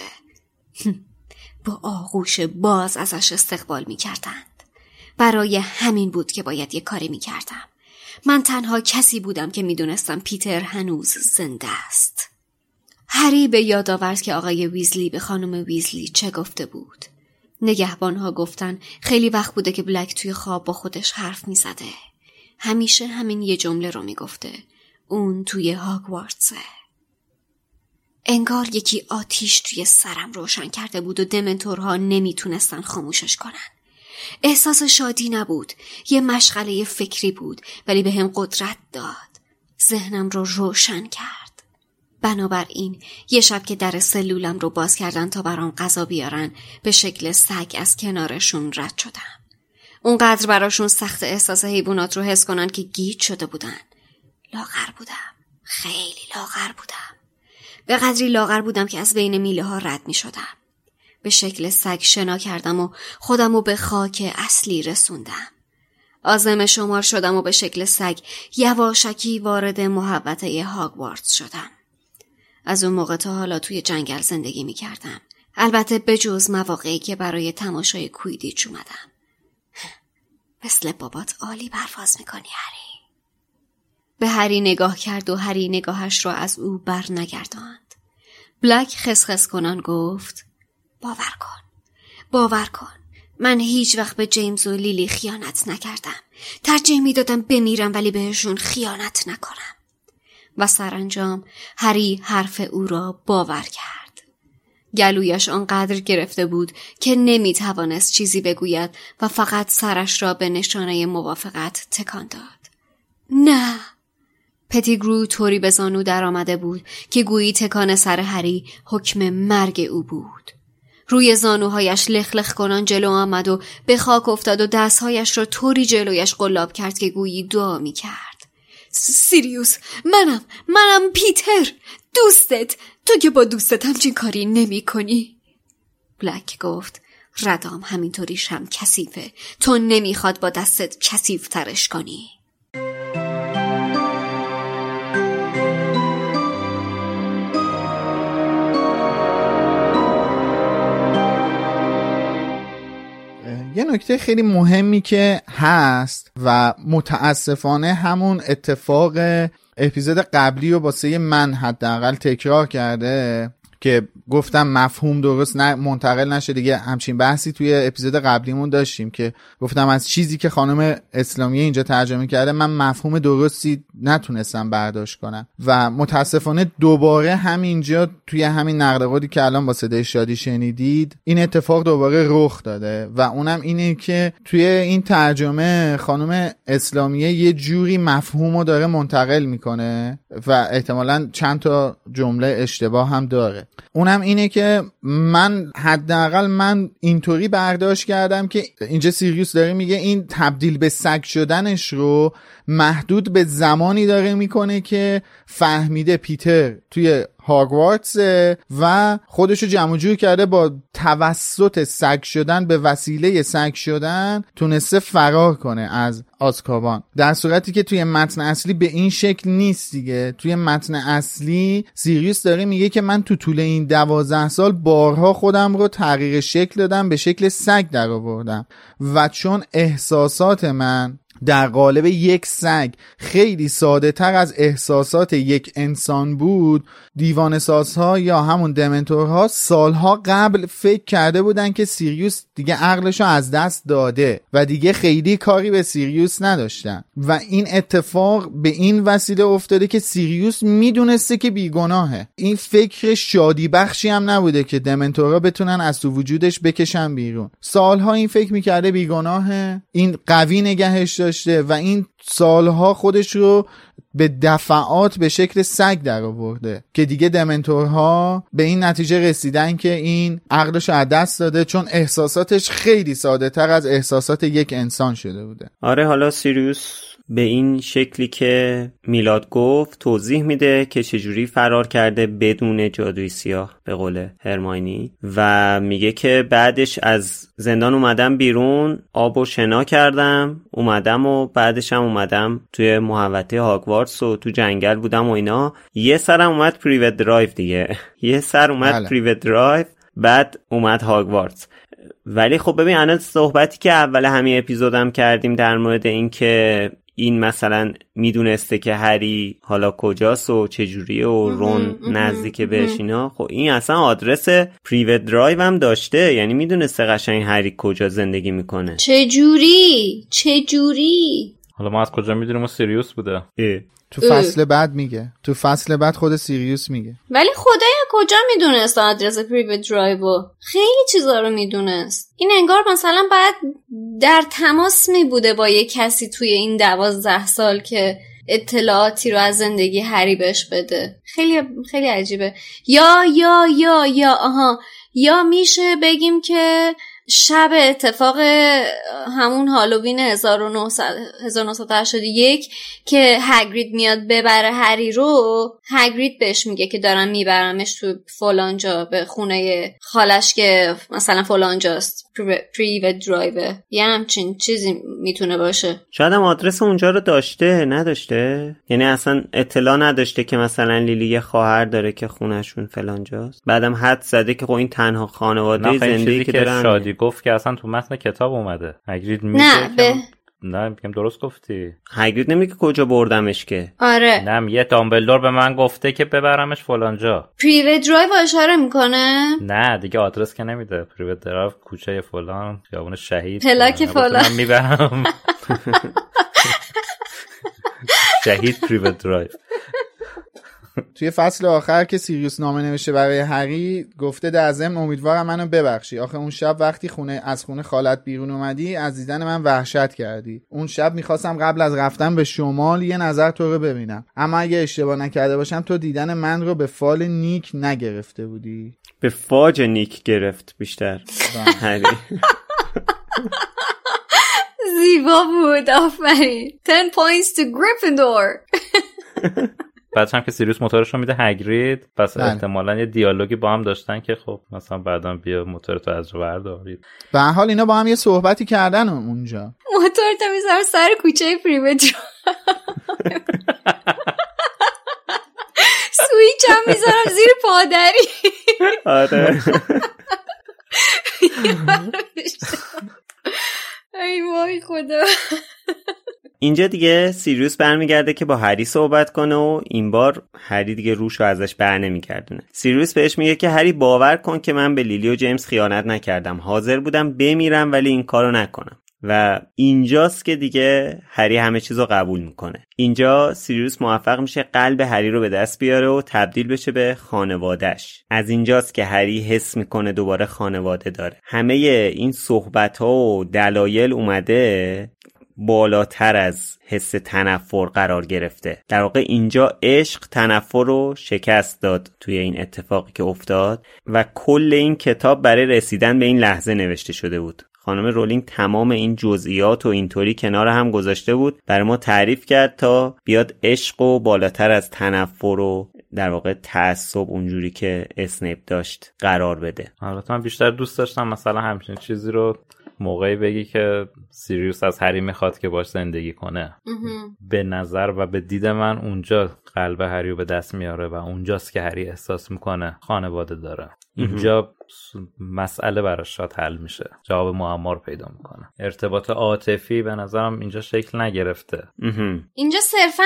با آغوش باز ازش استقبال میکردند. برای همین بود که باید یه کاری میکردم. من تنها کسی بودم که میدونستم پیتر هنوز زنده است. هری به یاد آورد که آقای ویزلی به خانم ویزلی چه گفته بود. نگهبانها گفتن خیلی وقت بوده که بلک توی خواب با خودش حرف میزده. همیشه همین یه جمله رو میگفته. اون توی هاگوارتسه. انگار یکی آتیش توی سرم روشن کرده بود و دمنتورها نمیتونستن خاموشش کنن. احساس شادی نبود، یه مشغله فکری بود، ولی به هم قدرت داد. ذهنم رو روشن کرد. بنابراین یه شب که در سلولم رو باز کردن تا برام غذا بیارن، به شکل سگ از کنارشون رد شدم. اونقدر براشون سخت احساس حیوانات رو حس کنن که گیج شده بودن. لاغر بودم، خیلی لاغر بودم. به قدری لاغر بودم که از بین میله ها رد می شدم. به شکل سگ شنا کردم و خودم رو به خاک اصلی رسوندم. عازم شمار شدم و به شکل سگ یواشکی وارد محوطه هاگوارتس شدم. از اون موقع تا حالا توی جنگل زندگی می کردم. البته به جز مواقعی که برای تماشای کویدیچ اومدم. مثل بابات عالی پرواز میکنی هری. به هری نگاه کرد و هری نگاهش را از او بر نگرداند. بلک خسخس کنان گفت باور کن. من هیچ وقت به جیمز و لیلی خیانت نکردم. ترجیح میدادم بمیرم ولی بهشون خیانت نکنم. و سرانجام هری حرف او را باور کرد. گلویش آنقدر گرفته بود که نمیتوانست چیزی بگوید و فقط سرش را به نشانه موافقت تکان داد. نه، پتیگرو طوری به زانو در آمده بود که گویی تکان سر هری حکم مرگ او بود. روی زانوهایش لخلخ کنان جلو آمد و به خاک افتاد و دستهایش را طوری جلویش قلاب کرد که گویی دعا می کرد. سیریوس، منم پیتر، دوستت، تو که با دوستت همچین کاری نمی کنی. بلک گفت ردام همینطوریش هم کثیفه، تو نمیخواد با دستت کثیف ترش کنی. یه نکته خیلی مهمی که هست و متاسفانه همون اتفاق اپیزود قبلی و واسه من حداقل تکرار کرده که گفتم مفهوم درست منتقل نشه دیگه. همچین بحثی توی اپیزود قبلیمون داشتیم که گفتم از چیزی که خانم اسلامیه اینجا ترجمه کرده من مفهوم درستی نتونستم برداشت کنم و متاسفانه دوباره همینجا توی همین نقدقودی که الان با صدای شادی شنیدید این اتفاق دوباره رخ داده و اونم اینه که توی این ترجمه خانم اسلامیه یه جوری مفهومو داره منتقل میکنه و احتمالاً چند تا جمله اشتباه هم داره. اونم اینه که من اینطوری برداشت کردم که اینجا سیریوس داره میگه این تبدیل به سگ شدنش رو محدود به زمانی داره میکنه که فهمیده پیتر توی هاگوارتس و خودشو جمع جور کرده با توسط سگ شدن به وسیله سگ شدن تونسته فرار کنه از آزکابان، در صورتی که توی متن اصلی به این شکل نیست دیگه. توی متن اصلی سیریوس داره میگه که من تو طول این 12 سال بارها خودم رو تغییر شکل دادم، به شکل سگ در آوردم و چون احساسات من در قالب یک سگ خیلی ساده تر از احساسات یک انسان بود، دیوانه‌سازها یا همون دمنتورها سالها قبل فکر کرده بودن که سیریوس دیگه عقلشو از دست داده و دیگه خیلی کاری به سیریوس نداشتن و این اتفاق به این وسیله افتاده که سیریوس میدونسته که بیگناهه. این فکر شادی بخشی هم نبوده که دمنتورها بتونن از تو وجودش بکشن بیرون. سالها این فکر میکرده بیگناهه، این قوی نگهش داشته و این سالها خودش رو به دفعات به شکل سگ در آورده که دیگه دمنتورها به این نتیجه رسیدن که این عقلش از دست داده چون احساساتش خیلی ساده تر از احساسات یک انسان شده بوده. آره، حالا سیریوس به این شکلی که میلاد گفت توضیح میده که چجوری فرار کرده بدون جادوی سیاه به قول هرماینی و میگه که بعدش از زندان اومدم بیرون، آب و شنا کردم اومدم و بعدش هم اومدم توی محوطه هاگوارتس و تو جنگل بودم و اینا. یه سرم اومد پریوت درایو دیگه، یه سر اومد پریوت درایو بعد اومد هاگوارتس. ولی خب ببین الان صحبتی که اول همین اپیزودم کردیم در مورد این که این مثلا میدونسته که هری حالا کجاست و چجوریه و رون نزدیک بهش اینا، خب این اصلا آدرس پریوت درایو هم داشته، یعنی میدونسته قشنگ هری کجا زندگی میکنه. چجوری حالا ما از کجا میدونیم؟ سیریوس بوده. تو فصل بعد میگه، تو فصل بعد خود سیریوس میگه. ولی خدایا کجا میدونست آدرس پریوت درایو؟ خیلی چیزا رو میدونست. این انگار مثلا بعد در تماس میبوده با یه کسی توی این 12 سال که اطلاعاتی رو از زندگی هری بهش بده. خیلی خیلی عجیبه. یا میشه بگیم که شب اتفاق همون هالووین 1981 که هاگرید میاد ببره هری رو، هاگرید بهش میگه که دارم میبرمش تو فلانجا به خونه خالش که مثلا فلانجاست، پریوت درایو. یه همچین چیزی میتونه باشه. شاید هم آدرس اونجا رو داشته نداشته، یعنی اصلا اطلاع نداشته که مثلا لیلی یه خواهر داره که خونهشون فلانجاست، بعدم حد زده که این تنها خانواده زندگی که دارن. شادی گفت که اصلا تو متن کتاب اومده. هاگرید میگه نه میگم درست گفتی. هاگرید نمیگه کجا بردمش که. آره. نه یه دامبلدور به من گفته که ببرمش فلانجا. پریوت درایو اشاره میکنه؟ نه دیگه آدرس که نمیده. پریوت درایو کوچه فلان، خیابون شهید، پلاک فلان. من میبرم. شهید پریوت درایو. توی فصل آخر که سیریوس نامه نوشته برای هری گفته در ضمن امیدوارم منو ببخشی، آخه اون شب وقتی از خونه خالت بیرون اومدی از دیدن من وحشت کردی. اون شب میخواستم قبل از رفتن به شمال یه نظر تو رو ببینم، اما اگه اشتباه نکرده باشم تو دیدن من رو به فال نیک نگرفته بودی. به فاج نیک گرفت بیشتر. هری زیبا بود، آفرین. 10 points to Gryffindor. بعدش هم که سیریوس موتورش رو میده هگرید، پس احتمالاً یه دیالوگی با هم داشتن که خب مثلا بعداً بیا موتورتو از رو بردارید. به هر حال اینا با هم یه صحبتی کردن اونجا. موتورتو میذارم سر کوچه پریمترو، سویچ هم میذارم زیر پادری. آره. ای وای خدا. اینجا دیگه سیریوس برمیگرده که با هری صحبت کنه و این بار هری دیگه روشو ازش بر نمیگردونه. سیریوس بهش میگه که هری باور کن که من به لیلی و جیمز خیانت نکردم، حاضر بودم بمیرم ولی این کارو نکنم. و اینجاست که دیگه هری همه چیزو قبول میکنه. اینجا سیریوس موفق میشه قلب هری رو به دست بیاره و تبدیل بشه به خانواده‌اش. از اینجاست که هری حس میکنه دوباره خانواده داره. همه این صحبت‌ها و دلایل اومده بالاتر از حس تنفر قرار گرفته. در واقع اینجا عشق تنفر رو شکست داد توی این اتفاقی که افتاد و کل این کتاب برای رسیدن به این لحظه نوشته شده بود. خانم رولینگ تمام این جزئیات و اینطوری کنار هم گذاشته بود، برای ما تعریف کرد تا بیاد عشق و بالاتر از تنفر و در واقع تعصب اونجوری که اسنیپ داشت قرار بده. البته من بیشتر دوست داشتم مثلا همچین چیزی رو موقعی بگی که سیریوس از هری میخواد که باش زندگی کنه. به نظر و به دید من اونجا قلب هری رو به دست میاره و اونجاست که هری احساس میکنه خانواده داره. اینجا مسئله براش شاید حل میشه، جواب معما رو پیدا میکنه. ارتباط عاطفی به نظرم اینجا شکل نگرفته. اینجا صرفا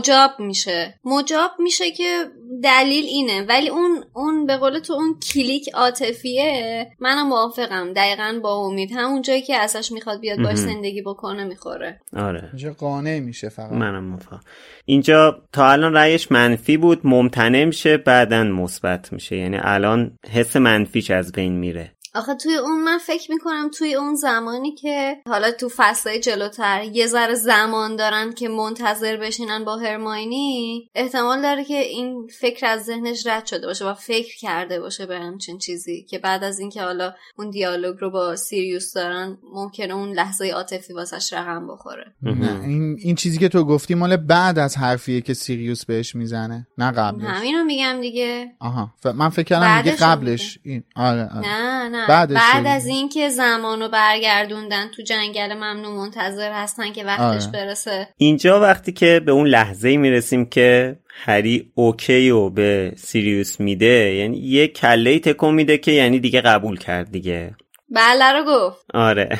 مجاب میشه که دلیل اینه، ولی اون به قول تو اون کلیک عاطفیه. منم موافقم، دقیقاً با امید همون جایی که ازش میخواد بیاد باش زندگی بکنه میخوره. آره اینجا قانع میشه فقط. منم موافقم. اینجا تا الان رأیش منفی بود، ممتنع میشه، بعداً مثبت میشه، یعنی الان حس منفیش از بین میره. آخه توی اون من فکر میکنم توی اون زمانی که حالا تو فصلهای جلوتر یه ذره زمان دارن که منتظر بشینن با هرماینی، احتمال داره که این فکر از ذهنش رد شده باشه و فکر کرده باشه به همچین چیزی که بعد از اینکه حالا اون دیالوگ رو با سیریوس دارن ممکنه اون لحظه عاطفی واسش رقم بخوره. نه این چیزی که تو گفتی مال بعد از حرفیه که سیریوس بهش میزنه، نه قبلش. همینو میگم دیگه. آها من فکر کردم دیگه قبلش این. آره. نه بعد از این که زمانو برگردوندن تو جنگل ممنوع منتظر هستن که وقتش برسه. اینجا وقتی که به اون لحظه میرسیم که هری اوکی و به سیریوس میده، یعنی یه کله‌ای تکون میده که یعنی دیگه قبول کرد دیگه. بله رو گفت. آره.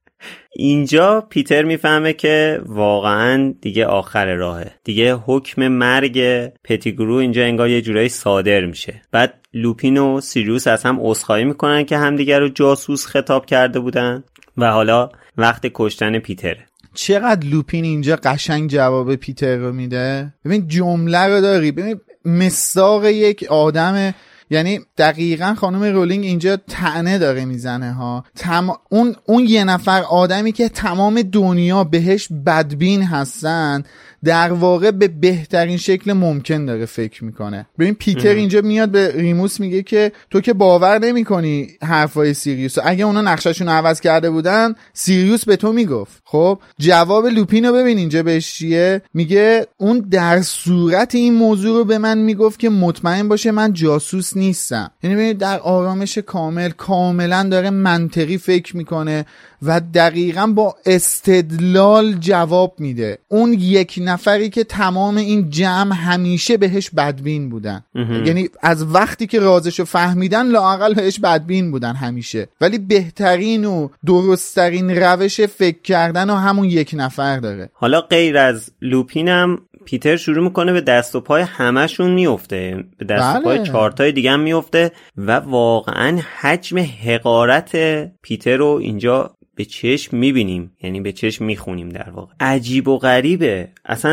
اینجا پیتر میفهمه که واقعا دیگه آخر راهه، دیگه حکم مرگ پتیگرو اینجا انگار یه جورایی صادر میشه. بعد لوپین و سیریوس از هم عذرخواهی میکنن که همدیگر رو جاسوس خطاب کرده بودن و حالا وقت کشتن پیتره. چقدر لوپین اینجا قشنگ جواب پیتر رو میده. ببین جمله رو داری، ببین مصداق یک آدم، یعنی دقیقاً خانم رولینگ اینجا طعنه داره میزنه ها. اون یه نفر آدمی که تمام دنیا بهش بدبین هستن در واقع به بهترین شکل ممکن داره فکر میکنه. ببین پیتر اینجا میاد به ریموس میگه که تو که باور نمیکنی حرفای سیریوس، اگه اونا نقشه‌شون عوض کرده بودن سیریوس به تو میگفت. خب جواب لوپینو ببین اینجا بهش چیه، میگه اون در صورت این موضوع رو به من میگفت که مطمئن باشه من جاسوس نیستم. یعنی ببین در آرامش کاملا داره منطقی فکر میکنه و دقیقاً با استدلال جواب میده. اون یک نفری که تمام این جمع همیشه بهش بدبین بودن، یعنی از وقتی که رازشو فهمیدن لااقل بهش بدبین بودن همیشه، ولی بهترین و درستترین روش فکر کردن و همون یک نفر داره. حالا غیر از لوپینم پیتر شروع میکنه به دست و پای همشون میفته، به دست و پای چارتای دیگه هم میفته و واقعا حجم حقارت پیتر رو اینجا به چشم میبینیم، یعنی به چشم میخونیم. در واقع عجیب و غریبه. اصلا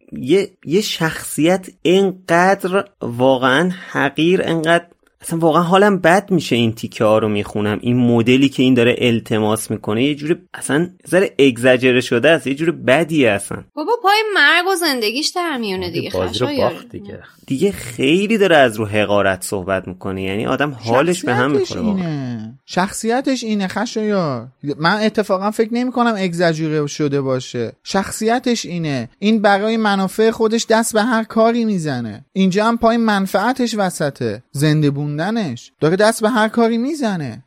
یه شخصیت اینقدر واقعا حقیر، اینقدر اصلا واقعا حالم بد میشه این تیکه ها رو میخونم. این مدلی که این داره التماس میکنه یه جوری اصلا ذره اگزاجره شده است، یه جوری بدیه اصلا. بابا پای مرگ و زندگیش در میونه دیگه. خشایار دیگه خیلی داره از رو حقارت صحبت میکنه، یعنی آدم حالش به هم میخوره. شخصیتش اینه خشایار. من اتفاقا فکر نمی کنم اگزاجره شده باشه. شخصیتش اینه، این برای منافع خودش دست به هر کاری میزنه. اینجا هم پای منفعتش وسطه، زنده بوندنش، داره دست به هر کاری میزنه.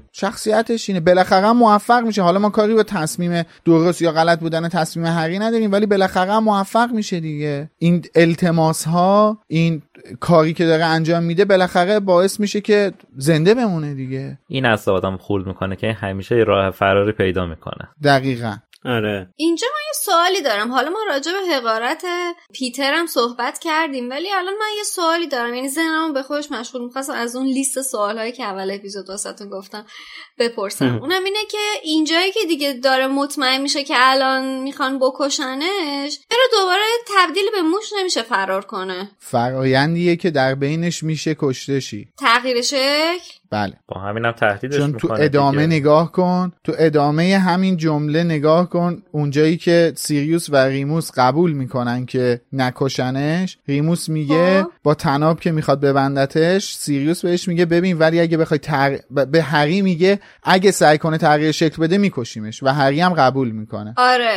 شخصیتش اینه. بالاخره موفق میشه. حالا ما کاری به تصمیم درست یا غلط بودن تصمیم هری نداریم، ولی بالاخره موفق میشه دیگه. این التماس ها، این کاری که داره انجام میده بالاخره باعث میشه که زنده بمونه دیگه. این اصلا آدم خورد میکنه که همیشه راه فراری پیدا میکنه. دقیقاً. آره. اینجا من یه سوالی دارم. حالا ما راجع به حقارت پیتر هم صحبت کردیم، ولی الان من یه سوالی دارم، یعنی ذهنمو به خودش مشغول می‌خواستم از اون لیست سوالایی که اول اپیزود واسهتون گفتم بپرسم. اونم اینه که اینجایی که دیگه داره مطمئن میشه که الان میخوان بکشنش، چرا دوباره تبدیل به موش نمیشه فرار کنه؟ فرایندیه که در بینش میشه کشته شی. تغییر شکل؟ بله. با همینم تهدیدش چون میکنه. تو ادامه نگاه کن، تو ادامه همین جمله نگاه کن، اونجایی که سیریوس و ریموس قبول میکنن که نکشنش، ریموس میگه با طناب که میخواد ببندتش، سیریوس بهش میگه ببین ولی اگه بخوای به هری میگه اگه سعی کنه تغییر شکل بده میکشیمش، و هری هم قبول میکنه.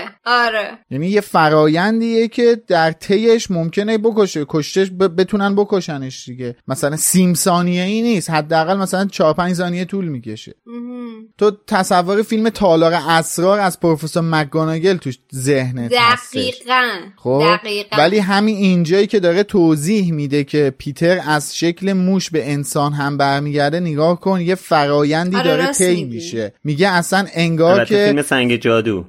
آره. یعنی یه فرایندیه که در طیش ممکنه کشتش بتونن بکشنش دیگه. مثلا 30 ثانیه‌ای نیست، حداقل مثلا 4-5 ثانیه طول میکشه. تو تصور فیلم تالار اسرار از پروفسور مکگوناگل تو ذهنت هست. دقیقاً. ولی همین اینجایی که داره توضیح میده که پیتر از شکل موش به انسان هم برمیگرده، نگاه کن یه فرایندی داره طی میشه. میگه اصلا انگار که فیلم سنگ جادو،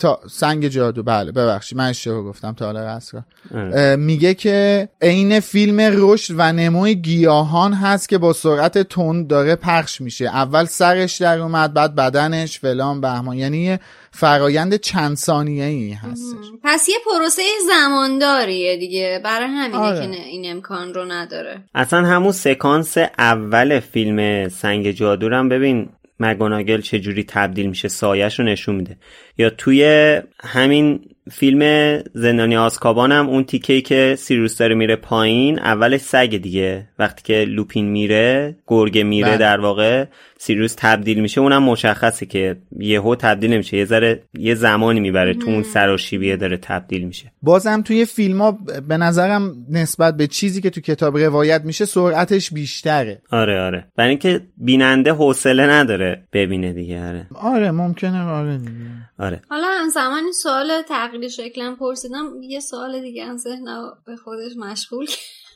سنگ جادو، بله ببخشید من اشتباه گفتم، تالار اسرار. میگه که عین فیلم رشد و نموی گیاهان هست که با سرعت تند داره پخش میشه. اول سرش در اومد، بعد بدنش، فلان بهمان. یعنی فرایند چند ثانیه‌ای هستش. پس یه پروسه زمانداریه دیگه، برای همینه که این امکان رو نداره. اصلا همون سکانس اول فیلم سنگ جادو رو هم ببین مکگوناگل چجوری تبدیل میشه، سایه‌شو نشون میده. یا توی همین فیلم زندانی آزکابان هم اون تیکه‌ای که سیریوس داره میره پایین، اولش سگ دیگه، وقتی که لوپین میره، گرگ میره در واقع، سیریوس تبدیل میشه. اونم مشخصه که یهو تبدیل نمیشه، یه زمانی میبره تو اون سراشیبیه داره تبدیل میشه. بازم توی فیلم‌ها به نظرم نسبت به چیزی که تو کتاب روایت میشه سرعتش بیشتره. آره برای اینکه بیننده حوصله نداره ببینه دیگه. آره ممکنه. آره. حالا هم زمانی سوال تغییر شکلم پرسیدم، یه سوال دیگه از ذهنم به خودش مشغول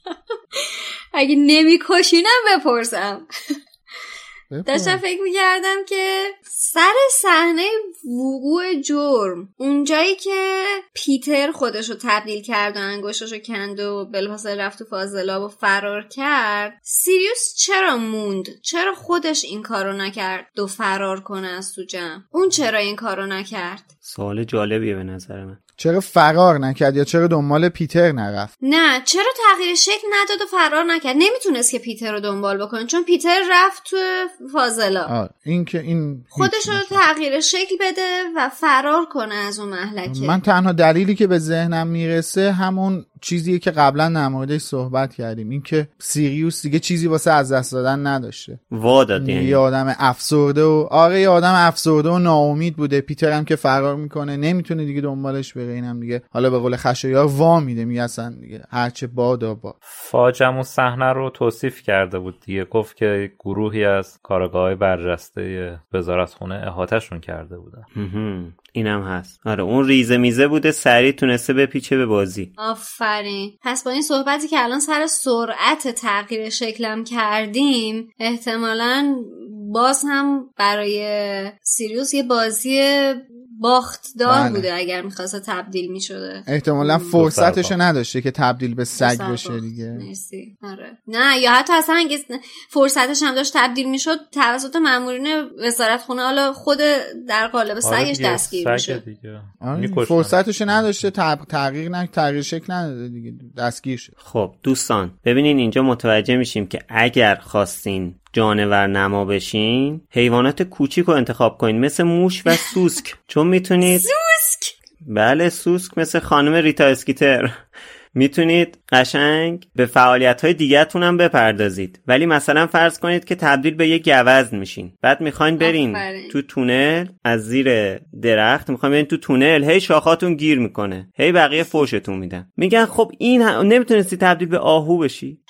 اگه نمیکشینم بپرسم. داشتم فکر میکردم که سر صحنه وقوع جرم، اونجایی که پیتر خودشو تبدیل کرد و انگشتشو کند و بلافاصله رفت تو فاضلاب و فرار کرد، سیریوس چرا موند؟ چرا خودش این کارو نکرد و فرار کنه از تو جمع؟ اون چرا این کارو نکرد؟ سوال جالبیه به نظر من. چرا فرار نکرد یا چرا دنبال پیتر نرفت؟ نه، چرا تغییر شکل نداد و فرار نکرد؟ نمیتونست که پیتر رو دنبال بکنه چون پیتر رفت تو فاضلا. این که این خودش رو تغییر شکل بده و فرار کنه از اون مهلکه. من تنها دلیلی که به ذهنم میرسه همون چیزیه که قبلا در موردش صحبت کردیم، این که سیریوس دیگه چیزی واسه از دست دادن نداشته، واداد. یعنی یه آدم افسرده یه آدم افسرده و ناامید بوده. پیتر هم که فرار میکنه نمیتونه دیگه دنبالش بره. اینم دیگه حالا به قول خشایار وا میده، میگه اصلا دیگه هرچه بادا با. فاجعه صحنه رو توصیف کرده بود دیگه، گفت که گروهی از کارگاه‌های برجسته وزارتخونه احاطه‌شون کرده بودن. اینم هست. آره اون ریزه میزه بوده، سریع تونسته بپیچه به بازی. آفرین. پس با این صحبتی که الان سر سرعت تغییر شکلم کردیم، احتمالاً باز هم برای سیریوس یه بازی باختدار بوده اگر میخواسته تبدیل میشده. احتمالاً فرصتشو نداشته که تبدیل به سگ بشه دیگه. مرسی. آره. نه یا حتی اصلا اگه فرصتش هم داشت تبدیل میشد توسط مامورین وزارتخونه حالا خود در قالب سگش دستگیر میشه. فرصتشو نداشته، تغییر شکل نداده دیگه، دستگیر شد. خب دوستان ببینین اینجا متوجه میشیم که اگر خواستین جانور نما بشین حیوانات کوچیک رو انتخاب کنین مثل موش و سوسک، چون میتونید سوسک؟ بله سوسک مثل خانم ریتا اسکیتر میتونید قشنگ به فعالیت‌های دیگه‌تون هم بپردازید. ولی مثلا فرض کنید که تبدیل به یک گوزن میشین، بعد میخواین برین تو تونل از زیر درخت، میخواین برین تو تونل، هی شاخاتون گیر میکنه، هی بقیه فوشتون میدن، میگن خب این نمیتونستی تبدیل به آهو بشی.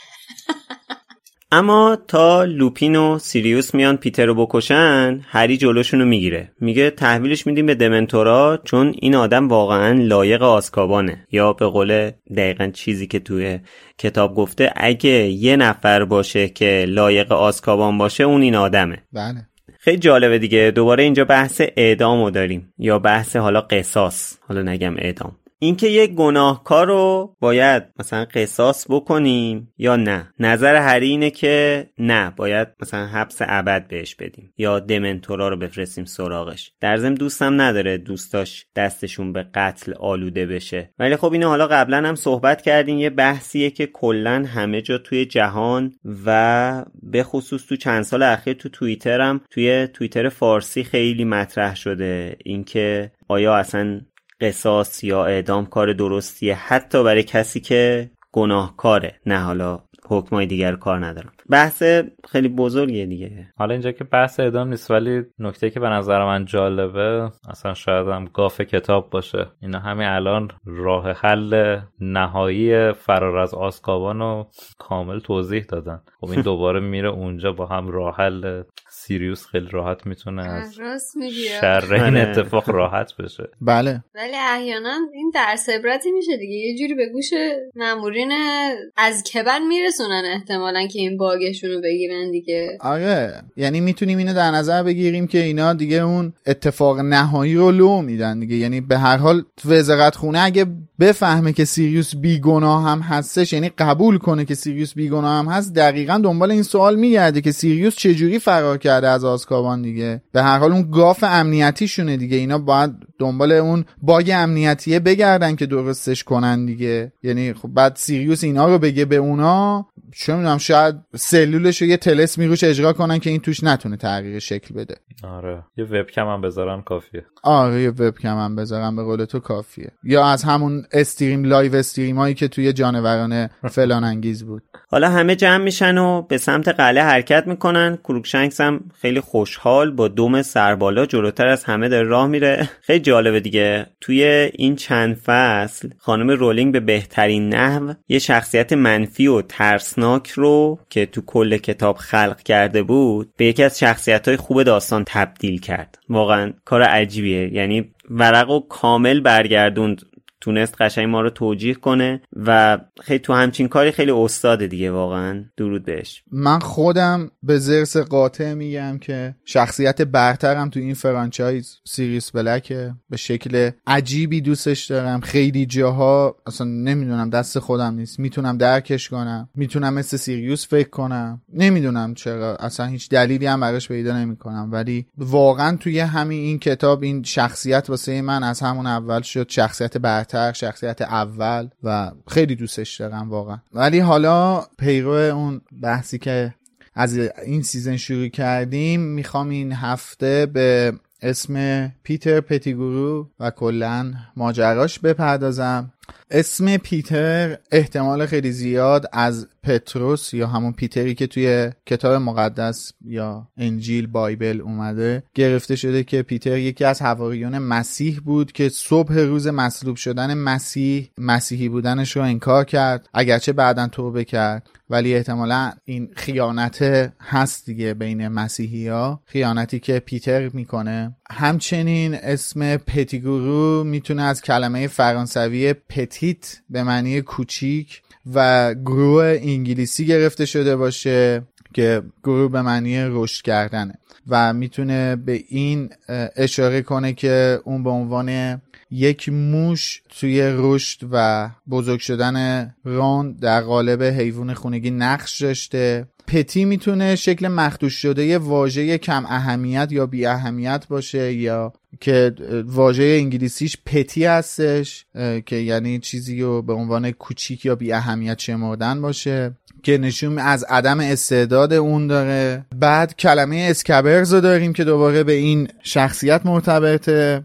اما تا لوپین و سیریوس میان پیتر رو بکشن، هری جلوشون رو میگیره، میگه تحویلش میدیم به دمنتورا چون این آدم واقعا لایق آزکابانه. یا به قول دقیقاً چیزی که توی کتاب گفته، اگه یه نفر باشه که لایق آزکابان باشه اون این آدمه. بله. خیلی جالبه دیگه. دوباره اینجا بحث اعدامو داریم یا بحث حالا قصاص، حالا نگم اعدام. اینکه یک گناهکار رو باید مثلا قصاص بکنیم یا نه. نظر هری اینه که نه، باید مثلا حبس ابد بهش بدیم یا دمنتورا رو بفرستیم سراغش. در ضمن دوستم نداره دوستاش دستشون به قتل آلوده بشه. ولی خب اینو حالا قبلا هم صحبت کردیم، یه بحثیه که کلن همه جا توی جهان و به خصوص تو چند سال اخیر تو توییتر هم، توی توییتر فارسی خیلی مطرح شده، اینکه آیا اصلا قصاص یا اعدام کار درستیه حتی برای کسی که گناهکاره، نه حالا حکمای دیگر کار ندارم. بحث خیلی بزرگیه دیگه. حالا اینجا که بحث اعدام نیست، ولی نکته که به نظر من جالبه، اصلا شاید هم گاف کتاب باشه، اینا همین الان راه حل نهایی فرار از آزکابان رو کامل توضیح دادن. خب این دوباره میره اونجا با هم راه حل. سیریوس خیلی راحت میتونه از شر این اتفاق راحت بشه. بله. ولی احیانا این درس عبرتی میشه دیگه، یه جوری به گوش مامورین از کبن میرسونن احتمالاً که این باگشون رو بگیرن دیگه. آره، یعنی میتونیم اینو در نظر بگیریم که اینا دیگه اون اتفاق نهایی رو لو میدن دیگه. یعنی به هر حال وزارتخونه اگه بفهمه که سیریوس بیگناه هم هستش، یعنی قبول کنه که سیریوس بیگناه هم هست، دقیقاً دنبال این سوال میگرده که سیریوس چجوری فرار کرده از آزکابان دیگه. به هر حال اون گاف امنیتیشونه دیگه، اینا باید دنبال اون باگ امنیتیه بگردن که درستش کنن دیگه. یعنی خب بعد سیریوس اینا رو بگه به اونا، چه میدونم شاید سلولش رو یه تلسمی روش اجرا کنن که این توش نتونه تغییر شکل بده. آره، یه وبکم هم بذارن کافیه. آره، یه وبکم هم بذارن به قول تو کافیه. یا از همون استریم لایو استریم هایی که توی جانوران فلان انگیز بود. حالا همه جمع میشن و به سمت قلعه حرکت میکنن. کروکشنکس هم خیلی خوشحال با دم سربالا جلوتر از همه در راه میره. خیلی جالبه دیگه. توی این چند فصل خانم رولینگ به بهترین نحو یه شخصیت منفی و ترسناک رو که تو کل کتاب خلق کرده بود به یکی از شخصیت‌های خوب داستان تبدیل کرد. واقعا کار عجیبیه. یعنی ورقو کامل برگردوند، تونست قشنگ ما رو توجیه کنه و خیلی تو همچین کاری خیلی استاده دیگه. واقعا درود بهش. من خودم به ضرس قاطع میگم که شخصیت برترم تو این فرانچایز سیریوس بلکه. به شکل عجیبی دوستش دارم. خیلی جاها اصلا نمیدونم دست خودم نیست، میتونم درکش کنم، میتونم مثل سیریوس فکر کنم، نمیدونم چرا، اصلا هیچ دلیلی هم براش پیدا نمیکنم. ولی واقعا توی همین این کتاب این شخصیت واسه من از همون اول شد شخصیت برتر، شخصیت اول و خیلی دوستش دارم واقعا. ولی حالا پیرو اون بحثی که از این سیزن شروع کردیم، میخوام این هفته به اسم پیتر پتیگرو و کلن ماجراش بپردازم. اسم پیتر احتمال خیلی زیاد از پتروس یا همون پیتری که توی کتاب مقدس یا انجیل بایبل اومده گرفته شده که پیتر یکی از حواریون مسیح بود که صبح روز مصلوب شدن مسیحی بودنش رو انکار کرد، اگرچه بعداً توبه کرد. ولی احتمالا این خیانت هست دیگه بین مسیحی ها، خیانتی که پیتر میکنه. همچنین اسم پتیگرو میتونه از کلمه فرانسوی پتیت به معنی کوچیک و گرو انگلیسی گرفته شده باشه که گرو به معنی رشد کردنه و میتونه به این اشاره کنه که اون به عنوان یک موش توی رشد و بزرگ شدن ران در قالب حیوان خونگی نقش داشته. پتی میتونه شکل مخدوش شده یه واژه کم اهمیت یا بی اهمیت باشه، یا که واژه انگلیسیش پتی هستش که یعنی چیزی رو به عنوان کوچیک یا بی اهمیت شمردن باشه که نشون از عدم استعداد اون داره. بعد کلمه اسکبرز رو داریم که دوباره به این شخصیت مرتبطه.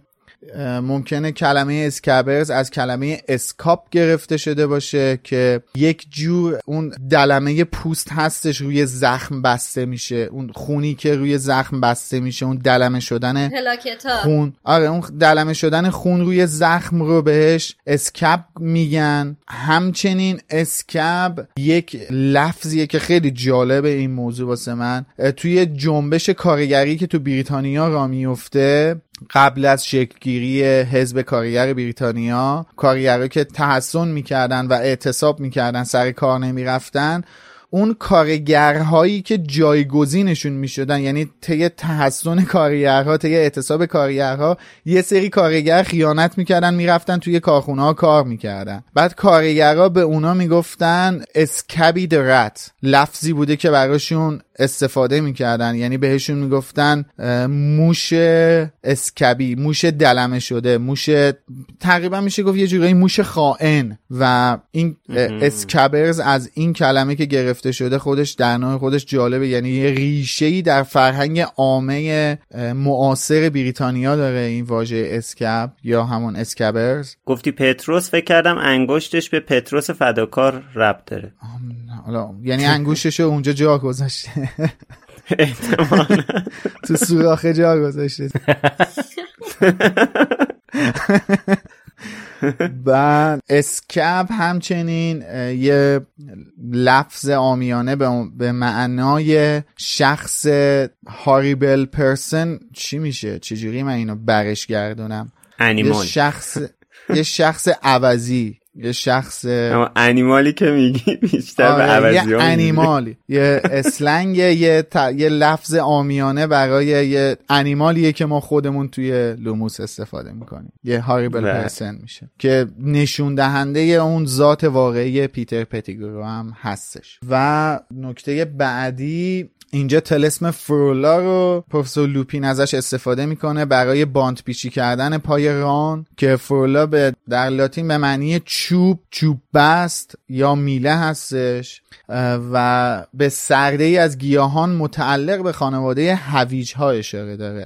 ممکنه کلمه اسکبرز از کلمه اسکاپ گرفته شده باشه که یک جور اون دلمه پوست هستش روی زخم بسته میشه، اون خونی که روی زخم بسته میشه، اون دلمه شدن خون. آره اون دلمه شدن خون روی زخم رو بهش اسکب میگن. همچنین اسکب یک لفظیه که خیلی جالبه این موضوع واسه من. توی جنبش کارگری که تو بریتانیا راه میفته قبل از شکلگیری حزب کارگر بریتانیا، کارگرها که تحصن میکردن و اعتصاب میکردن سر کار نمیرفتن، اون کارگرهایی که جایگزینشون میشدن، یعنی طی تحصن کارگرها، طی اعتصاب کارگرها، یه سری کارگر خیانت میکردن میرفتن توی کارخونه ها کار میکردن. بعد کارگرها به اونا میگفتن اسکبی درت، لفظی بوده که براشون استفاده میکردن، یعنی بهشون میگفتن موش اسکبی، موش دلمه شده، موش تقریبا میشه گفت یه جورایی موش خائن. و این اسکبرز از این کلمه که گرفته شده خودش در نوع خودش جالبه، یعنی یه ریشه‌ای در فرهنگ عامه معاصر بریتانیا داره این واژه اسکب یا همون اسکبرز. گفتی پتروس، فکر کردم انگشتش به پتروس فداکار ربط داره. حالا یعنی انگشتشو اونجا جا گذاشته. احتمالاً تو سوراخ جا گذاشته. بعد اسکب همچنین یه لفظ عامیانه به معنای شخص هاریبل پرسن چی میشه؟ چجوری من اینو برش گردونم؟ انیمال. یه شخص عوضی، یه شخص انیمالی که میگی بیشتر به عوضی ها، یه انیمالی، یه اسلنگ، یه لفظ عامیانه برای یه انیمالیه که ما خودمون توی لوموس استفاده میکنیم. یه هاریبل پرسن میشه که نشون دهنده اون ذات واقعی پیتر پتیگرو هم هستش. و نکته بعدی اینجا طلسم فرولا رو پروفسور لوپین ازش استفاده میکنه برای باند پیچی کردن پای ران، که فرولا در لاتین به معنی چوب بست یا میله هستش و به سرده ای از گیاهان متعلق به خانواده هویج ها اشاره داره.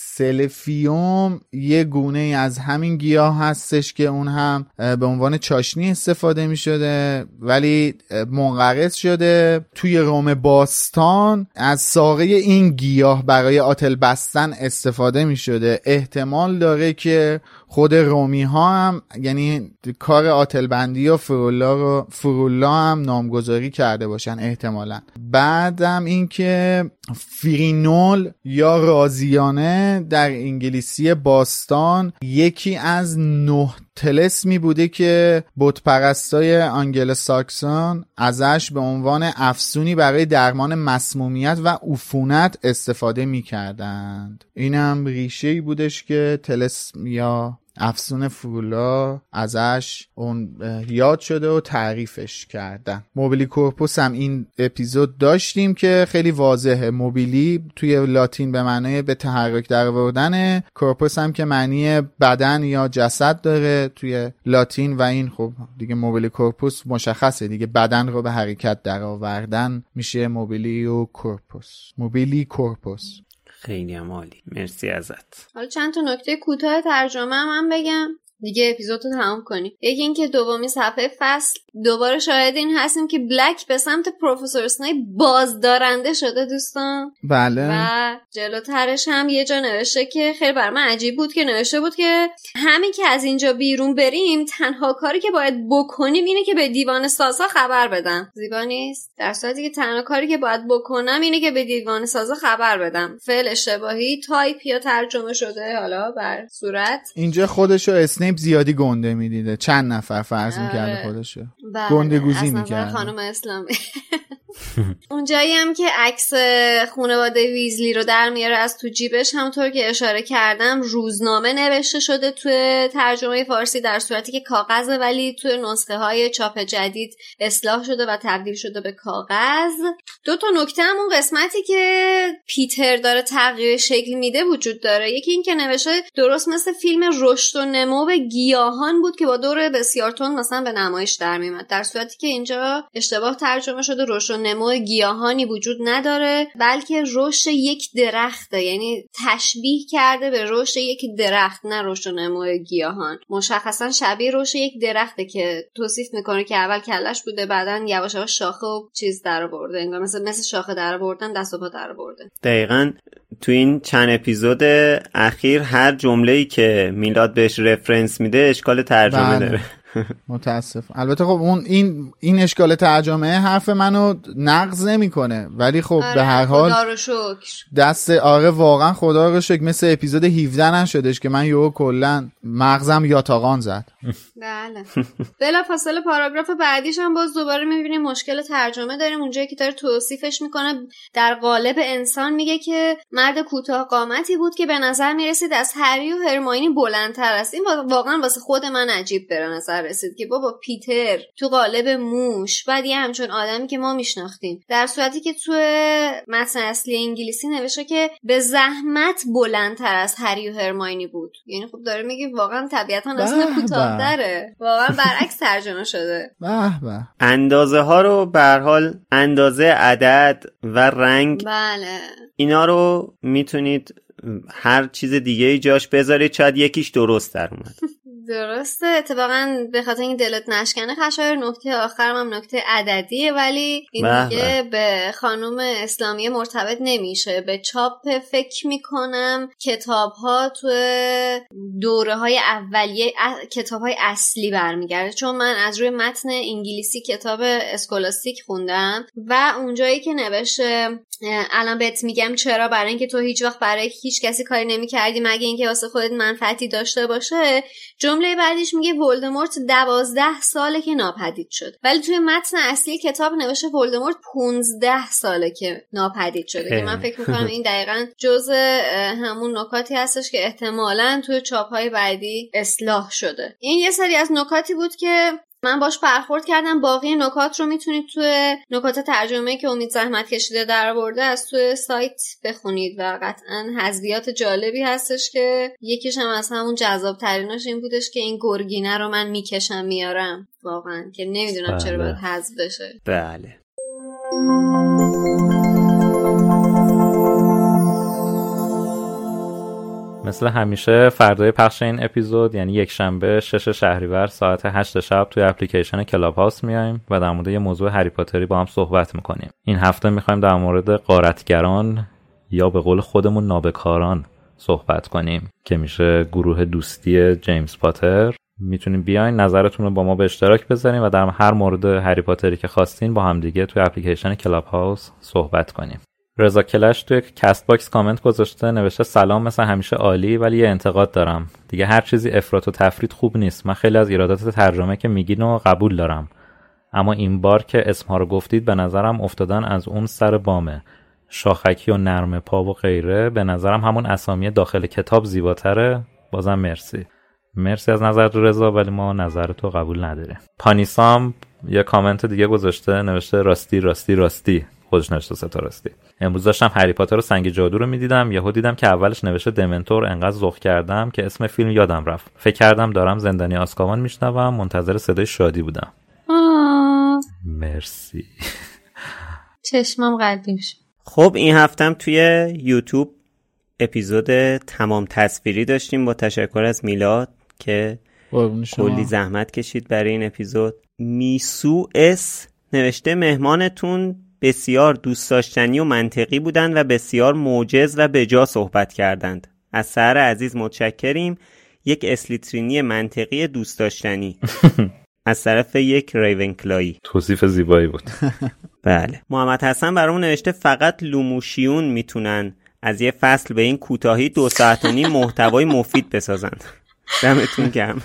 سلفیوم یه گونه از همین گیاه هستش که اون هم به عنوان چاشنی استفاده می شده ولی منقرض شده. توی روم باستان از ساقه این گیاه برای آتل بستن استفاده می شده. احتمال داره که خود رومی ها هم یعنی کار آتل بندی و فرولا هم نامگذاری کرده باشن احتمالا. بعدم این که فرینول یا رازیانه در انگلیسی باستان یکی از 9 طلسمی بوده که بت پرستای آنگل ساکسون ازش به عنوان افسونی برای درمان مسمومیت و عفونت استفاده می‌کردند. اینم ریشه‌ای بودش که طلسم یا افسون فرولا ازش اون یاد شده و تعریفش کردن. موبیلی کورپوس هم این اپیزود داشتیم که خیلی واضحه. موبیلی توی لاتین به معنی به تحرک در آوردن، کورپوس هم که معنی بدن یا جسد داره توی لاتین و این خب دیگه موبیلی کورپوس مشخصه دیگه، بدن رو به حرکت در آوردن میشه موبیلی و کورپوس. موبیلی کورپوس. خیلی عالی، مرسی ازت. حالا چند تا نکته کوتاه ترجمه هم بگم دیگه اپیزودو تمام کنیم. یکی این که دومی صفحه فصل دوباره شاهد این هستیم که بلک به سمت پروفسور اسنیپ بازدارنده شده دوستان. بله. و جلوترش هم یه جا نوشته که خیلی بر من عجیب بود که نوشته بود که همین که از اینجا بیرون بریم تنها کاری که باید بکنیم اینه که به دیوان سازها خبر بدم. زیبا نیست؟ در صورتی که تنها کاری که باید بکنم اینه که به دیوان سازها خبر بدم. فعل اشتباهی تایپ یا ترجمه شده حالا بر صورت. اینجا خودشو اسنیپ زیادی گنده میدیده، چند نفر فرض میکرده خودشو گنده گوزی میکرده. خانم اسلامی اونجایی هم که عکس خانواده ویزلی رو در میاره از تو جیبش، همونطور که اشاره کردم روزنامه نوشته شده توی ترجمه فارسی، در صورتی که کاغذه، ولی توی نسخه های چاپ جدید اصلاح شده و تبدیل شده به کاغذ. 2 نکته هم اون قسمتی که پیتر داره تغییر شکل میده وجود داره. یکی این که نوشته درست مثل فیلم رشد و نمو گیاهان بود که با دور بسیار تند مثلا به نمایش در میاد، در صورتی که اینجا اشتباه ترجمه شده. رشد و نمو گیاهانی وجود نداره، بلکه رشد یک درخته، یعنی تشبیه کرده به رشد یک درخت، نه رشد و نمو گیاهان. مشخصا شبیه رشد یک درخته که توصیف میکنه که اول کلش بوده، بعدن یواش یواش شاخه و چیز درآورده، انگار مثل شاخه درآوردن، دست و پا درآورده. دقیقاً تو این چند اپیزود اخیر هر جمله‌ای که میلاد بهش رفرنس میده اشکال ترجمه داره. متاسف. البته خب اون این اشکال ترجمه حرف منو نقض نمیکنه، ولی خب به هر حال خدا رو شکر دست واقعا خدا رو شکر مثل اپیزود 17 نشدش که من یهو کلا مغزم یاتاقان زد. بله. بلافاصله پاراگراف بعدیش هم باز دوباره میبینیم مشکل ترجمه داریم. اونجایی که داره توصیفش میکنه در قالب انسان میگه که مرد کوتاه قامتی بود که به نظر میرسید از هری و هرماینی بلندتر است. این واقعا واسه خود من عجیب به نظر رسید که بابا پیتر تو قالب موش، بعد یه همچون آدمی که ما میشناختیم، در صورتی که تو متن اصلی انگلیسی نوشته که به زحمت بلندتر از هری و هرماینی بود. یعنی خب داره میگه واقعا طبیعتا اصلا کوتاه‌تره، واقعا برعکس ترجمه شده. به اندازه ها رو به هر حال اندازه عدد و رنگ، بله، اینا رو میتونید هر چیز دیگه ای جاش بذارید، شاید یکیش درست در اومد. درسته، اتفاقا به خاطر این دلت نشکنه خشایر نکته آخرم هم نکته عددیه، ولی این دیگه به خانم اسلامی مرتبط نمیشه. به چاپ فکر میکنم کتاب ها تو دوره های اولیه کتاب های اصلی برمیگرده، چون من از روی متن انگلیسی کتاب اسکولاستیک خوندم و اونجایی که نوشته الان بهت میگم چرا، برای اینکه تو هیچ وقت برای هیچ کسی کاری نمی‌کردی مگه اینکه واسه خودت منفعتی داشته باشه، جمله بعدیش میگه ولدمورت 12 ساله که ناپدید شد، ولی توی متن اصلی کتاب نوشته ولدمورت 15 ساله که ناپدید شده که من فکر میکنم این دقیقاً جزء همون نکاتی هستش که احتمالاً توی چاپ‌های بعدی اصلاح شده. این یه سری از نکاتی بود که من باش برخورد کردم. باقی نکات رو میتونید توی نکات ترجمه‌ای که امید زحمت کشیده درآورده از توی سایت بخونید و قطعاً حذفیات جالبی هستش که یکیش هم از همون جذاب تریناش این بودش که این گرگینه رو من میکشم میارم، واقعاً که نمیدونم چرا باید حذف بشه. بله. مثل همیشه فردای پخش این اپیزود یعنی یک شنبه 6 شهریور ساعت 8 شب توی اپلیکیشن کلاب هاوس میایم و در مورد یه موضوع هری پاتری با هم صحبت میکنیم. این هفته میخوایم در مورد غارتگران یا به قول خودمون نابکاران صحبت کنیم که میشه گروه دوستی جیمز پاتر. میتونین بیاین نظرتون رو با ما به اشتراک بذارین و در هر مورد هری پاتری که خواستین با هم دیگه توی اپلیکیشن کلاب هاوس صحبت کنیم. رضا کلش توی کست باکس کامنت گذاشته، نوشته سلام، مثل همیشه عالی، ولی یه انتقاد دارم. دیگه هر چیزی افراط و تفرید خوب نیست. من خیلی از ایرادات ترجمه که میگین رو قبول دارم، اما این بار که اسمها رو گفتید به نظرم افتادن از اون سر بامه. شاخکی و نرم پا و غیره، به نظرم همون اسامی داخل کتاب زیباتره. بازم مرسی از نظر رضا، ولی ما نظر تو قبول نداریم. پانیسام یه کامنت دیگه گذاشته، نوشته راستی خودش نوشته ستا راستی. امروز داشتم هری پاتر و سنگ جادو رو میدیدم، یهو دیدم که اولش نوشته دمنتور، انقدر ذوق کردم که اسم فیلم یادم رفت. فکر کردم دارم زندانی آزکابان میشنوم، منتظر صدای شادی بودم. مرسی. چشمم قلبیم شد. خب این هفتم توی یوتیوب اپیزود تمام تصویری داشتیم با تشکر از میلاد که کلی زحمت کشید برای این اپیزود. میسو اس نوشته مهمانتون بسیار دوست داشتنی و منطقی بودند و بسیار موجز و بجا صحبت کردند. از سحر عزیز متشکریم. یک اسلیترینی منطقی دوست داشتنی از طرف یک ریونکلایی. توصیف زیبایی بود. بله. محمد حسن برامون نوشته فقط لوموشیون میتونن از یه فصل به این کوتاهی 2 ساعت و نیم محتوای مفید بسازند. دمتون گرم.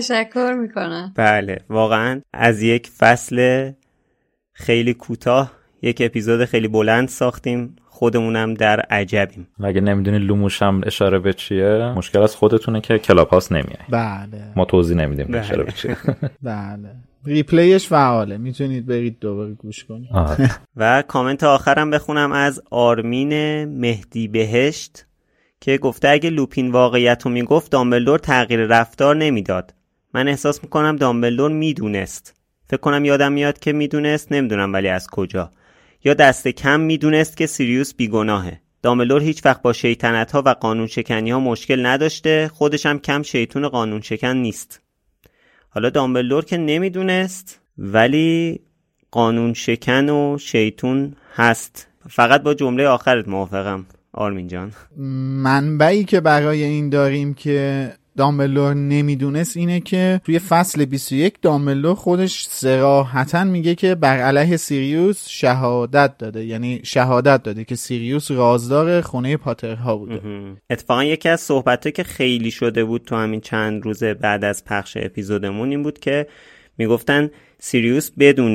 تشکر میکنم. بله واقعا از یک فصل خیلی کوتاه یک اپیزود خیلی بلند ساختیم، خودمونم در عجبیم. اگه نمیدونی لوموش هم اشاره به چیه، مشکل از خودتونه که کلاب هاوس نمیای. بله. ما توضیح نمیدیم اشاره به چیه. بله. ریپلیش فعاله، میتونید برید دوباره گوش کنید. و کامنت آخرم بخونم از آرمین مهدی بهشت که گفته اگه لوپین واقعیت رو میگفت دامبلدور تغییر رفتار نمیداد. من احساس میکنم دامبلدور میدونست. فکر کنم یادم میاد که میدونست، نمیدونم ولی از کجا. یا دست کم میدونست که سیریوس بیگناهه. دامبلدور هیچ وقت با شیطنت ها و قانون شکنی ها مشکل نداشته، خودش هم کم شیطون قانون شکن نیست. حالا دامبلدور که نمیدونست ولی قانون شکن و شیطون هست. فقط با جمله آخرت موافقم آرمین جان. منبعی که برای این داریم که دامبلدور نمیدونست اینه که توی فصل 21 دامبلدور خودش صراحتاً میگه که بر علیه سیریوس شهادت داده، یعنی شهادت داده که سیریوس رازدار خونه پاترها بوده. اتفاقا یکی از صحبت‌ها که خیلی شده بود تو همین چند روز بعد از پخش اپیزودمون این بود که میگفتن سیریوس بدون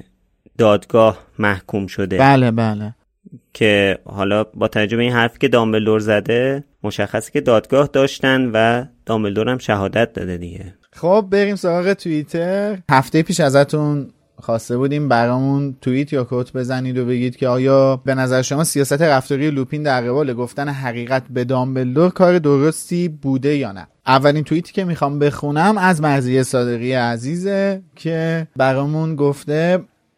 دادگاه محکوم شده. بله بله. که حالا با توجه به این حرفی که دامبلدور زده مشخصه که دادگاه داشتن و دامبلدور هم شهادت داده دیگه. خب بریم سراغ توییتر. هفته پیش ازتون خواسته بودیم برامون توییت یا کوت بزنید و بگید که آیا به نظر شما سیاست رفتاری لوپین در قبال گفتن حقیقت به دامبلدور کار درستی بوده یا نه. اولین توییتی که میخوام بخونم از مرضیه صادقی عزیزه که برامون گفته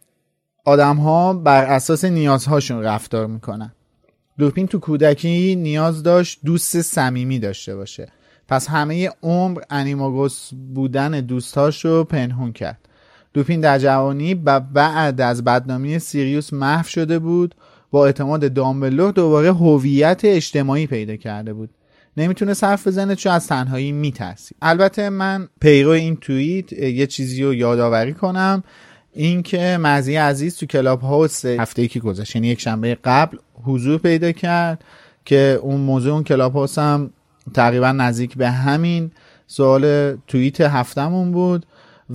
آدم ها بر اساس نیازهاشون رفتار میکنن. لوپین تو کودکی نیاز داشت دوست صمیمی داشته باشه، پس همه عمر انیماگوس بودن دوستاشو پنهون کرد. لوپین در جوانی بعد از بدنامی سیریوس محو شده بود، با اعتماد دامبلدور دوباره هویت اجتماعی پیدا کرده بود. نمیتونه حرف بزنه چون از تنهایی میترسید. البته من پیرو این توییت یه چیزی رو یادآوری کنم، این که مرضیه عزیز تو کلاب هاوس هفته‌ای که گذشت، یعنی یک شنبه قبل حضور پیدا کرد که اون موضوع اون کلاب هاوس هم تقریبا نزدیک به همین سوال توییت هفتمون بود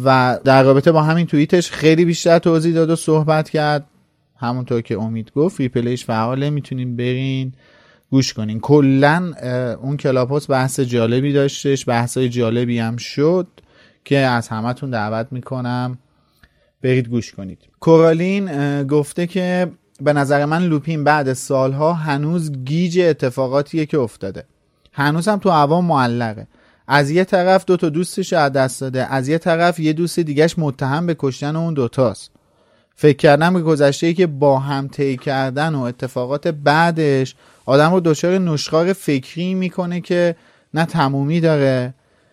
و در رابطه با همین توییتش خیلی بیشتر توضیح داد و صحبت کرد. همونطور که امید گفت ریپلیش فعاله، میتونین برین گوش کنین. کلن اون کلاب هاوس بحث جالبی داشتش، بحثای جالبی هم شد که از همتون دعوت میکنم برید گوش کنید. کورالین گفته که به نظر من لوپین بعد سالها هنوز گیج اتفاقاتیه که افتاده، هنوز هم تو عوام معلقه. از یه طرف 2 تا دوستش از دست داده، از یه طرف یه دوست دیگهش متهم به کشتن اون 2 تاست. فکر کردم به گذشته‌ای که با هم طی کردن و اتفاقات بعدش آدم رو دچار نشخوار فکری میکنه که نه تمومی داره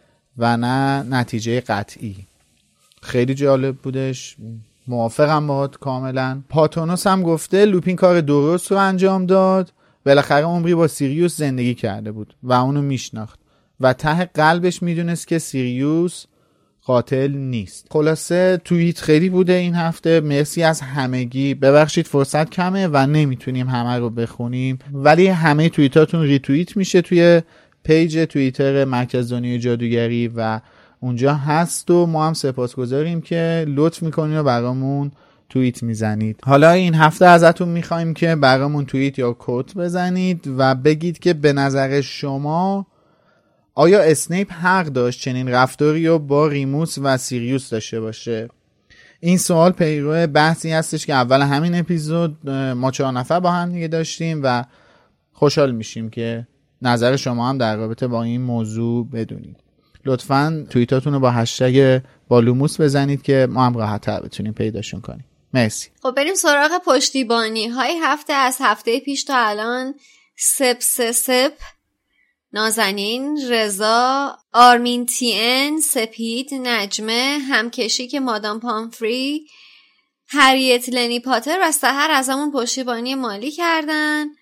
و نه نتیجه قطعی. خیلی جالب بودش، موافقم باهات کاملا. پاتونوس هم گفته لوپین کار درست رو انجام داد، بالاخره عمری با سیریوس زندگی کرده بود و اونو میشناخت و ته قلبش میدونست که سیریوس قاتل نیست. خلاصه توییت خیلی بوده این هفته، مرسی از همگی. ببخشید فرصت کمه و نمیتونیم همه رو بخونیم، ولی همه توییتاتون ریتوییت میشه توی پیج توییتر مرکز دنیای جادوگری و اونجا هست و ما هم سپاسگزاریم که لطف میکنید و برامون توییت میزنید. حالا این هفته ازتون میخوایم که برامون توییت یا کوت بزنید و بگید که به نظر شما آیا اسنیپ حق داشت چنین رفتاری رو با ریموس و سیریوس داشته باشه؟ این سوال پیرو بحثی هستش که اول همین اپیزود ما 4 نفر با هم دیگه داشتیم و خوشحال میشیم که نظر شما هم در رابطه با این موضوع بدونید. لطفاً توییتاتون رو با هشتگ بالوموس بزنید که ما هم راحت‌تر بتونیم پیداشون کنیم. مرسی. خب بریم سراغ پشتیبانی های هفته. از هفته پیش تا الان سپ نازنین، رضا، آرمین TN، سپید، نجمه، همکشی که مادام پامفری، هریت لنی پاتر و سحر از همون پشتیبانی مالی کردن.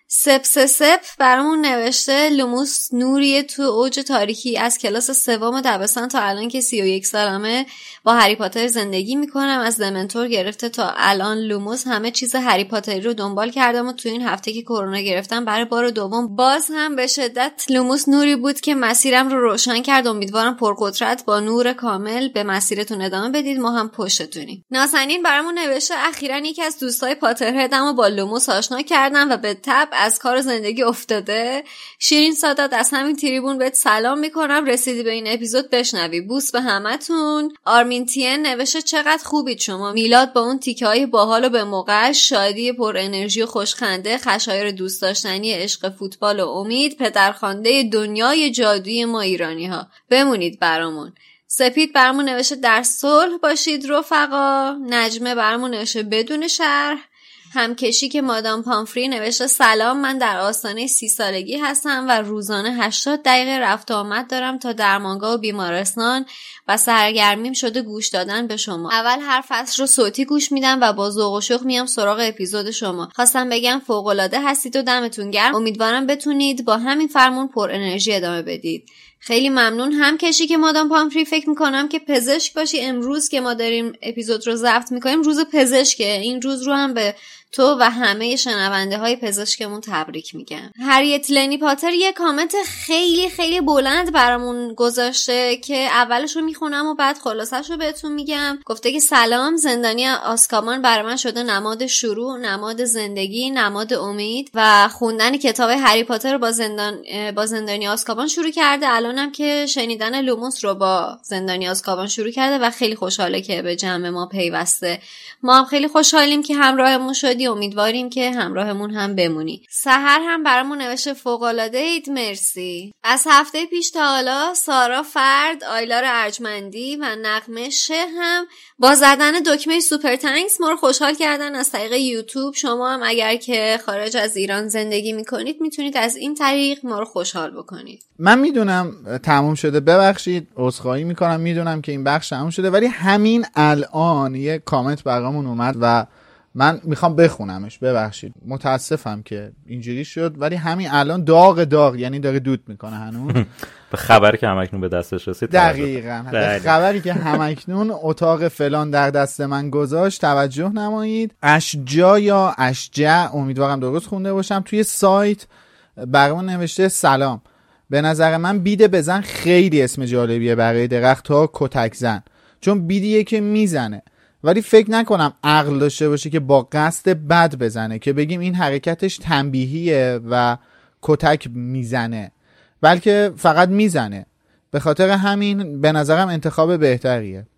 سپ برامون نوشته لوموس نوریه تو اوج تاریکی، از کلاس سوم دبستان تا الان که 31 سالمه با هری پاتر زندگی میکنم. از دمنتور گرفته تا الان لوموس همه چیز هری پاتری رو دنبال کردم و تو این هفته که کرونا گرفتم برای بار دوم باز هم به شدت لوموس نوری بود که مسیرم رو روشن کرد. امیدوارم پرقدرت با نور کامل به مسیرتون ادامه بدید، ما هم پشتتونیم. ناسنین برامون نوشته اخیراً یکی از دوستای پاترهدمو با لوموس آشنا کردم و به تبع از کار زندگی افتاده. شیرین سادات از همین تریبون بهت سلام میکنم، رسیدی به این اپیزود بشنوی. بوس به همتون. آرمین تین نوشته چقدر خوبید شما. میلاد با اون تیکه‌های باحال و به موقع، شادی پر انرژی و خوشخنده، خشایار دوست داشتنی، عشق فوتبال و امید، پدرخوانده دنیای جادویی ما ایرانی‌ها. بمونید برامون. سپید برامون نوشته در صلح باشید رفقا. نجمه برامون نوشته بدون شرح. همکشی که مادام پامفری نوشته سلام، من در آستانه 30 سالگی هستم و روزانه 80 دقیقه رفت آمد دارم تا درمانگاه و بیمارستان و سرگرمیم شده گوش دادن به شما. اول هر فصل رو صوتی گوش میدم و با ذوق و شوق میام سراغ اپیزود شما. خواستم بگم فوق العاده هستید و دمتون گرم. امیدوارم بتونید با همین فرمون پر انرژی ادامه بدید. خیلی ممنون. هم کشی که مادام پامفری فکر میکنم که پزشک باشی. امروز که ما داریم اپیزود رو ضبط میکنیم روز پزشکه. این روز رو هم به تو و همه شنونده های پزشکمون تبریک میگم. هریت لنی پاتر یه کامنت خیلی خیلی بلند برامون گذاشته که اولش رو میخونم و بعد خلاصش رو بهتون میگم. گفته که سلام، زندانی آزکابان برای من شده نماد شروع، نماد زندگی، نماد امید و خوندن کتاب هری پاتر رو با زندانی آزکابان شروع کرده. الانم که شنیدن لوموس رو با زندانی آزکابان شروع کرده و خیلی خوشحاله که به جمع ما پیوسته. ما هم خیلی خوشحالیم که همراهمون شدی. امیدواریم که همراهمون هم بمونی. سحر هم برامون نوشته فوق‌العاده اید، مرسی. از هفته پیش تا حالا سارا فرد، آیلار ارجمندی و نغمه شه هم با زدن دکمه سوپر تانکس ما رو خوشحال کردن از طریق یوتیوب. شما هم اگر که خارج از ایران زندگی میکنید میتونید از این طریق ما رو خوشحال بکنید. من میدونم تموم شده، ببخشید، عذرخواهی میکنم، میدونم که این بخش تموم شده، ولی همین الان یه کامنت برامون اومد و من میخوام بخونمش. ببخشید، متاسفم که اینجوری شد، ولی همین الان داغ یعنی داره دود میکنه هنوز. به خبری که همکنون به دستش رسید. دقیقاً به خبری که همکنون اتاق فلان در دست من گذاشت توجه نمایید. اشجا یا اشجع، امیدوارم درست خونده باشم، توی سایت برامون نوشته سلام، به نظر من بید بزن خیلی اسم جالبیه برای درخت‌ها کتک زن، چون بیدیه که میزنه، ولی فکر نکنم عقل داشته باشه که با قصد بد بزنه که بگیم این حرکتش تنبیهیه و کتک میزنه، بلکه فقط میزنه. به خاطر همین به نظرم انتخاب بهتریه.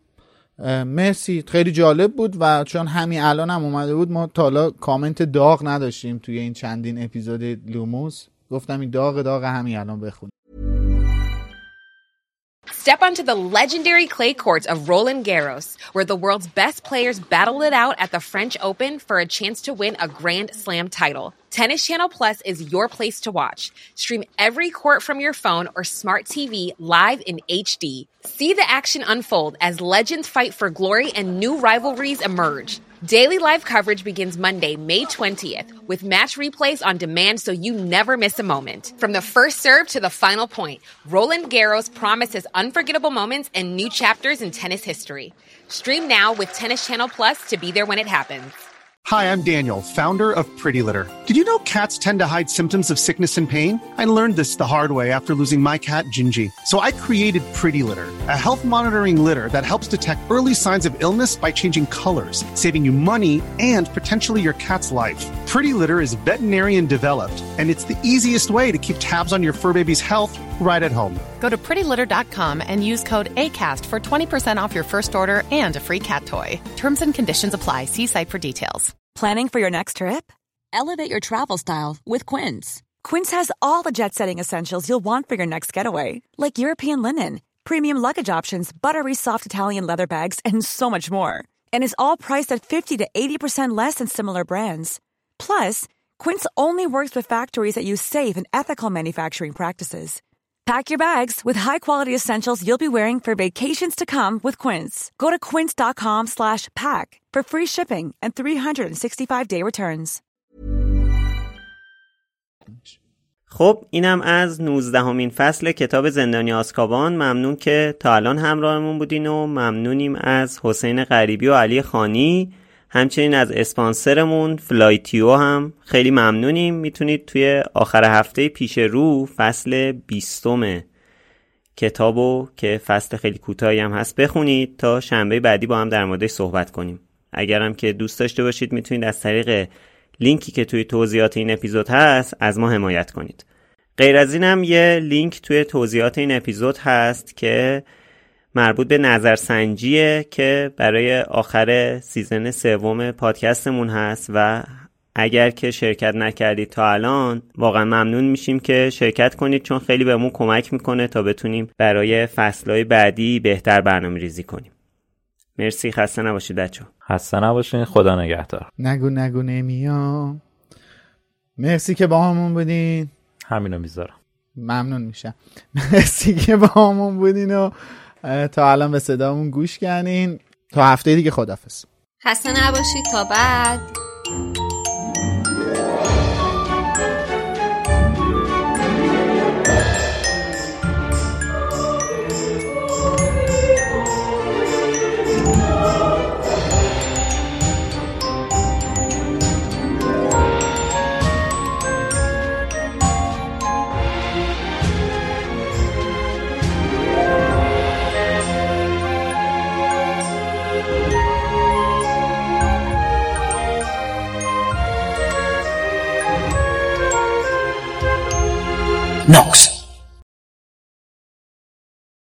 مرسی، خیلی جالب بود و چون همین الان هم اومده بود، ما تا حالا کامنت داغ نداشتیم توی این چندین اپیزود لوموس، گفتم این داغ همین الان بخونیم. Step onto the legendary clay courts of Roland Garros, where the world's best players battle it out at the French Open for a chance to win a Grand Slam title. Tennis Channel Plus is your place to watch. Stream every court from your phone or smart TV live in HD. See the action unfold as legends fight for glory and new rivalries emerge. Daily live coverage begins Monday, May 20th, with match replays on demand so you never miss a moment. From the first serve to the final point, Roland Garros promises unforgettable moments and new chapters in tennis history. Stream now with Tennis Channel Plus to be there when it happens. Hi, I'm Daniel, founder of Pretty Litter. Did you know cats tend to hide symptoms of sickness and pain? I learned this the hard way after losing my cat, Gingy. So I created Pretty Litter, a health monitoring litter that helps detect early signs of illness by changing colors, saving you money and potentially your cat's life. Pretty Litter is veterinarian developed, and it's the easiest way to keep tabs on your fur baby's health right at home. Go to prettylitter.com and use code ACAST for 20% off your first order and a free cat toy. Terms and conditions apply. See site for details. Planning for your next trip? Elevate your travel style with Quince. Quince has all the jet-setting essentials you'll want for your next getaway, like European linen, premium luggage options, buttery soft Italian leather bags, and so much more. And is all priced at 50 to 80% less than similar brands. Plus, Quince only works with factories that use safe and ethical manufacturing practices. Pack your bags with high-quality essentials you'll be wearing for vacations to come with Quince. Go to quince.com/pack for free shipping and 365-day returns. کردیمش. خب اینم از 19مین فصل کتاب زندانی آزکابان. ممنون که تا الان همراهمون بودین و ممنونیم از حسین غریبی و علی خانی، همچنین از اسپانسرمون فلایتیو هم خیلی ممنونیم. میتونید توی آخر هفته پیش رو فصل 20 کتابو که فصل خیلی کوتاهی هم هست بخونید تا شنبه بعدی با هم در موردش صحبت کنیم. اگرم که دوست داشته باشید میتونید از طریق لینکی که توی توضیحات این اپیزود هست از ما حمایت کنید. غیر از اینم یه لینک توی توضیحات این اپیزود هست که مربوط به نظرسنجیه که برای آخر سیزن 3 پادکستمون هست و اگر که شرکت نکردید تا الان واقعا ممنون میشیم که شرکت کنید، چون خیلی بهمون کمک میکنه تا بتونیم برای فصلهای بعدی بهتر برنامه‌ریزی کنیم. مرسی، خسته نباشید بچه‌ها. خسته نباشین، خدا نگهدار. نگو نمیام. مرسی که با همون بودین. همینو میذارم. ممنون میشم. مرسی که با همون بودین و تا الان به صدامون گوش کردین. تا هفته دیگه خداحافظ. خسته نباشید تا بعد. Nox.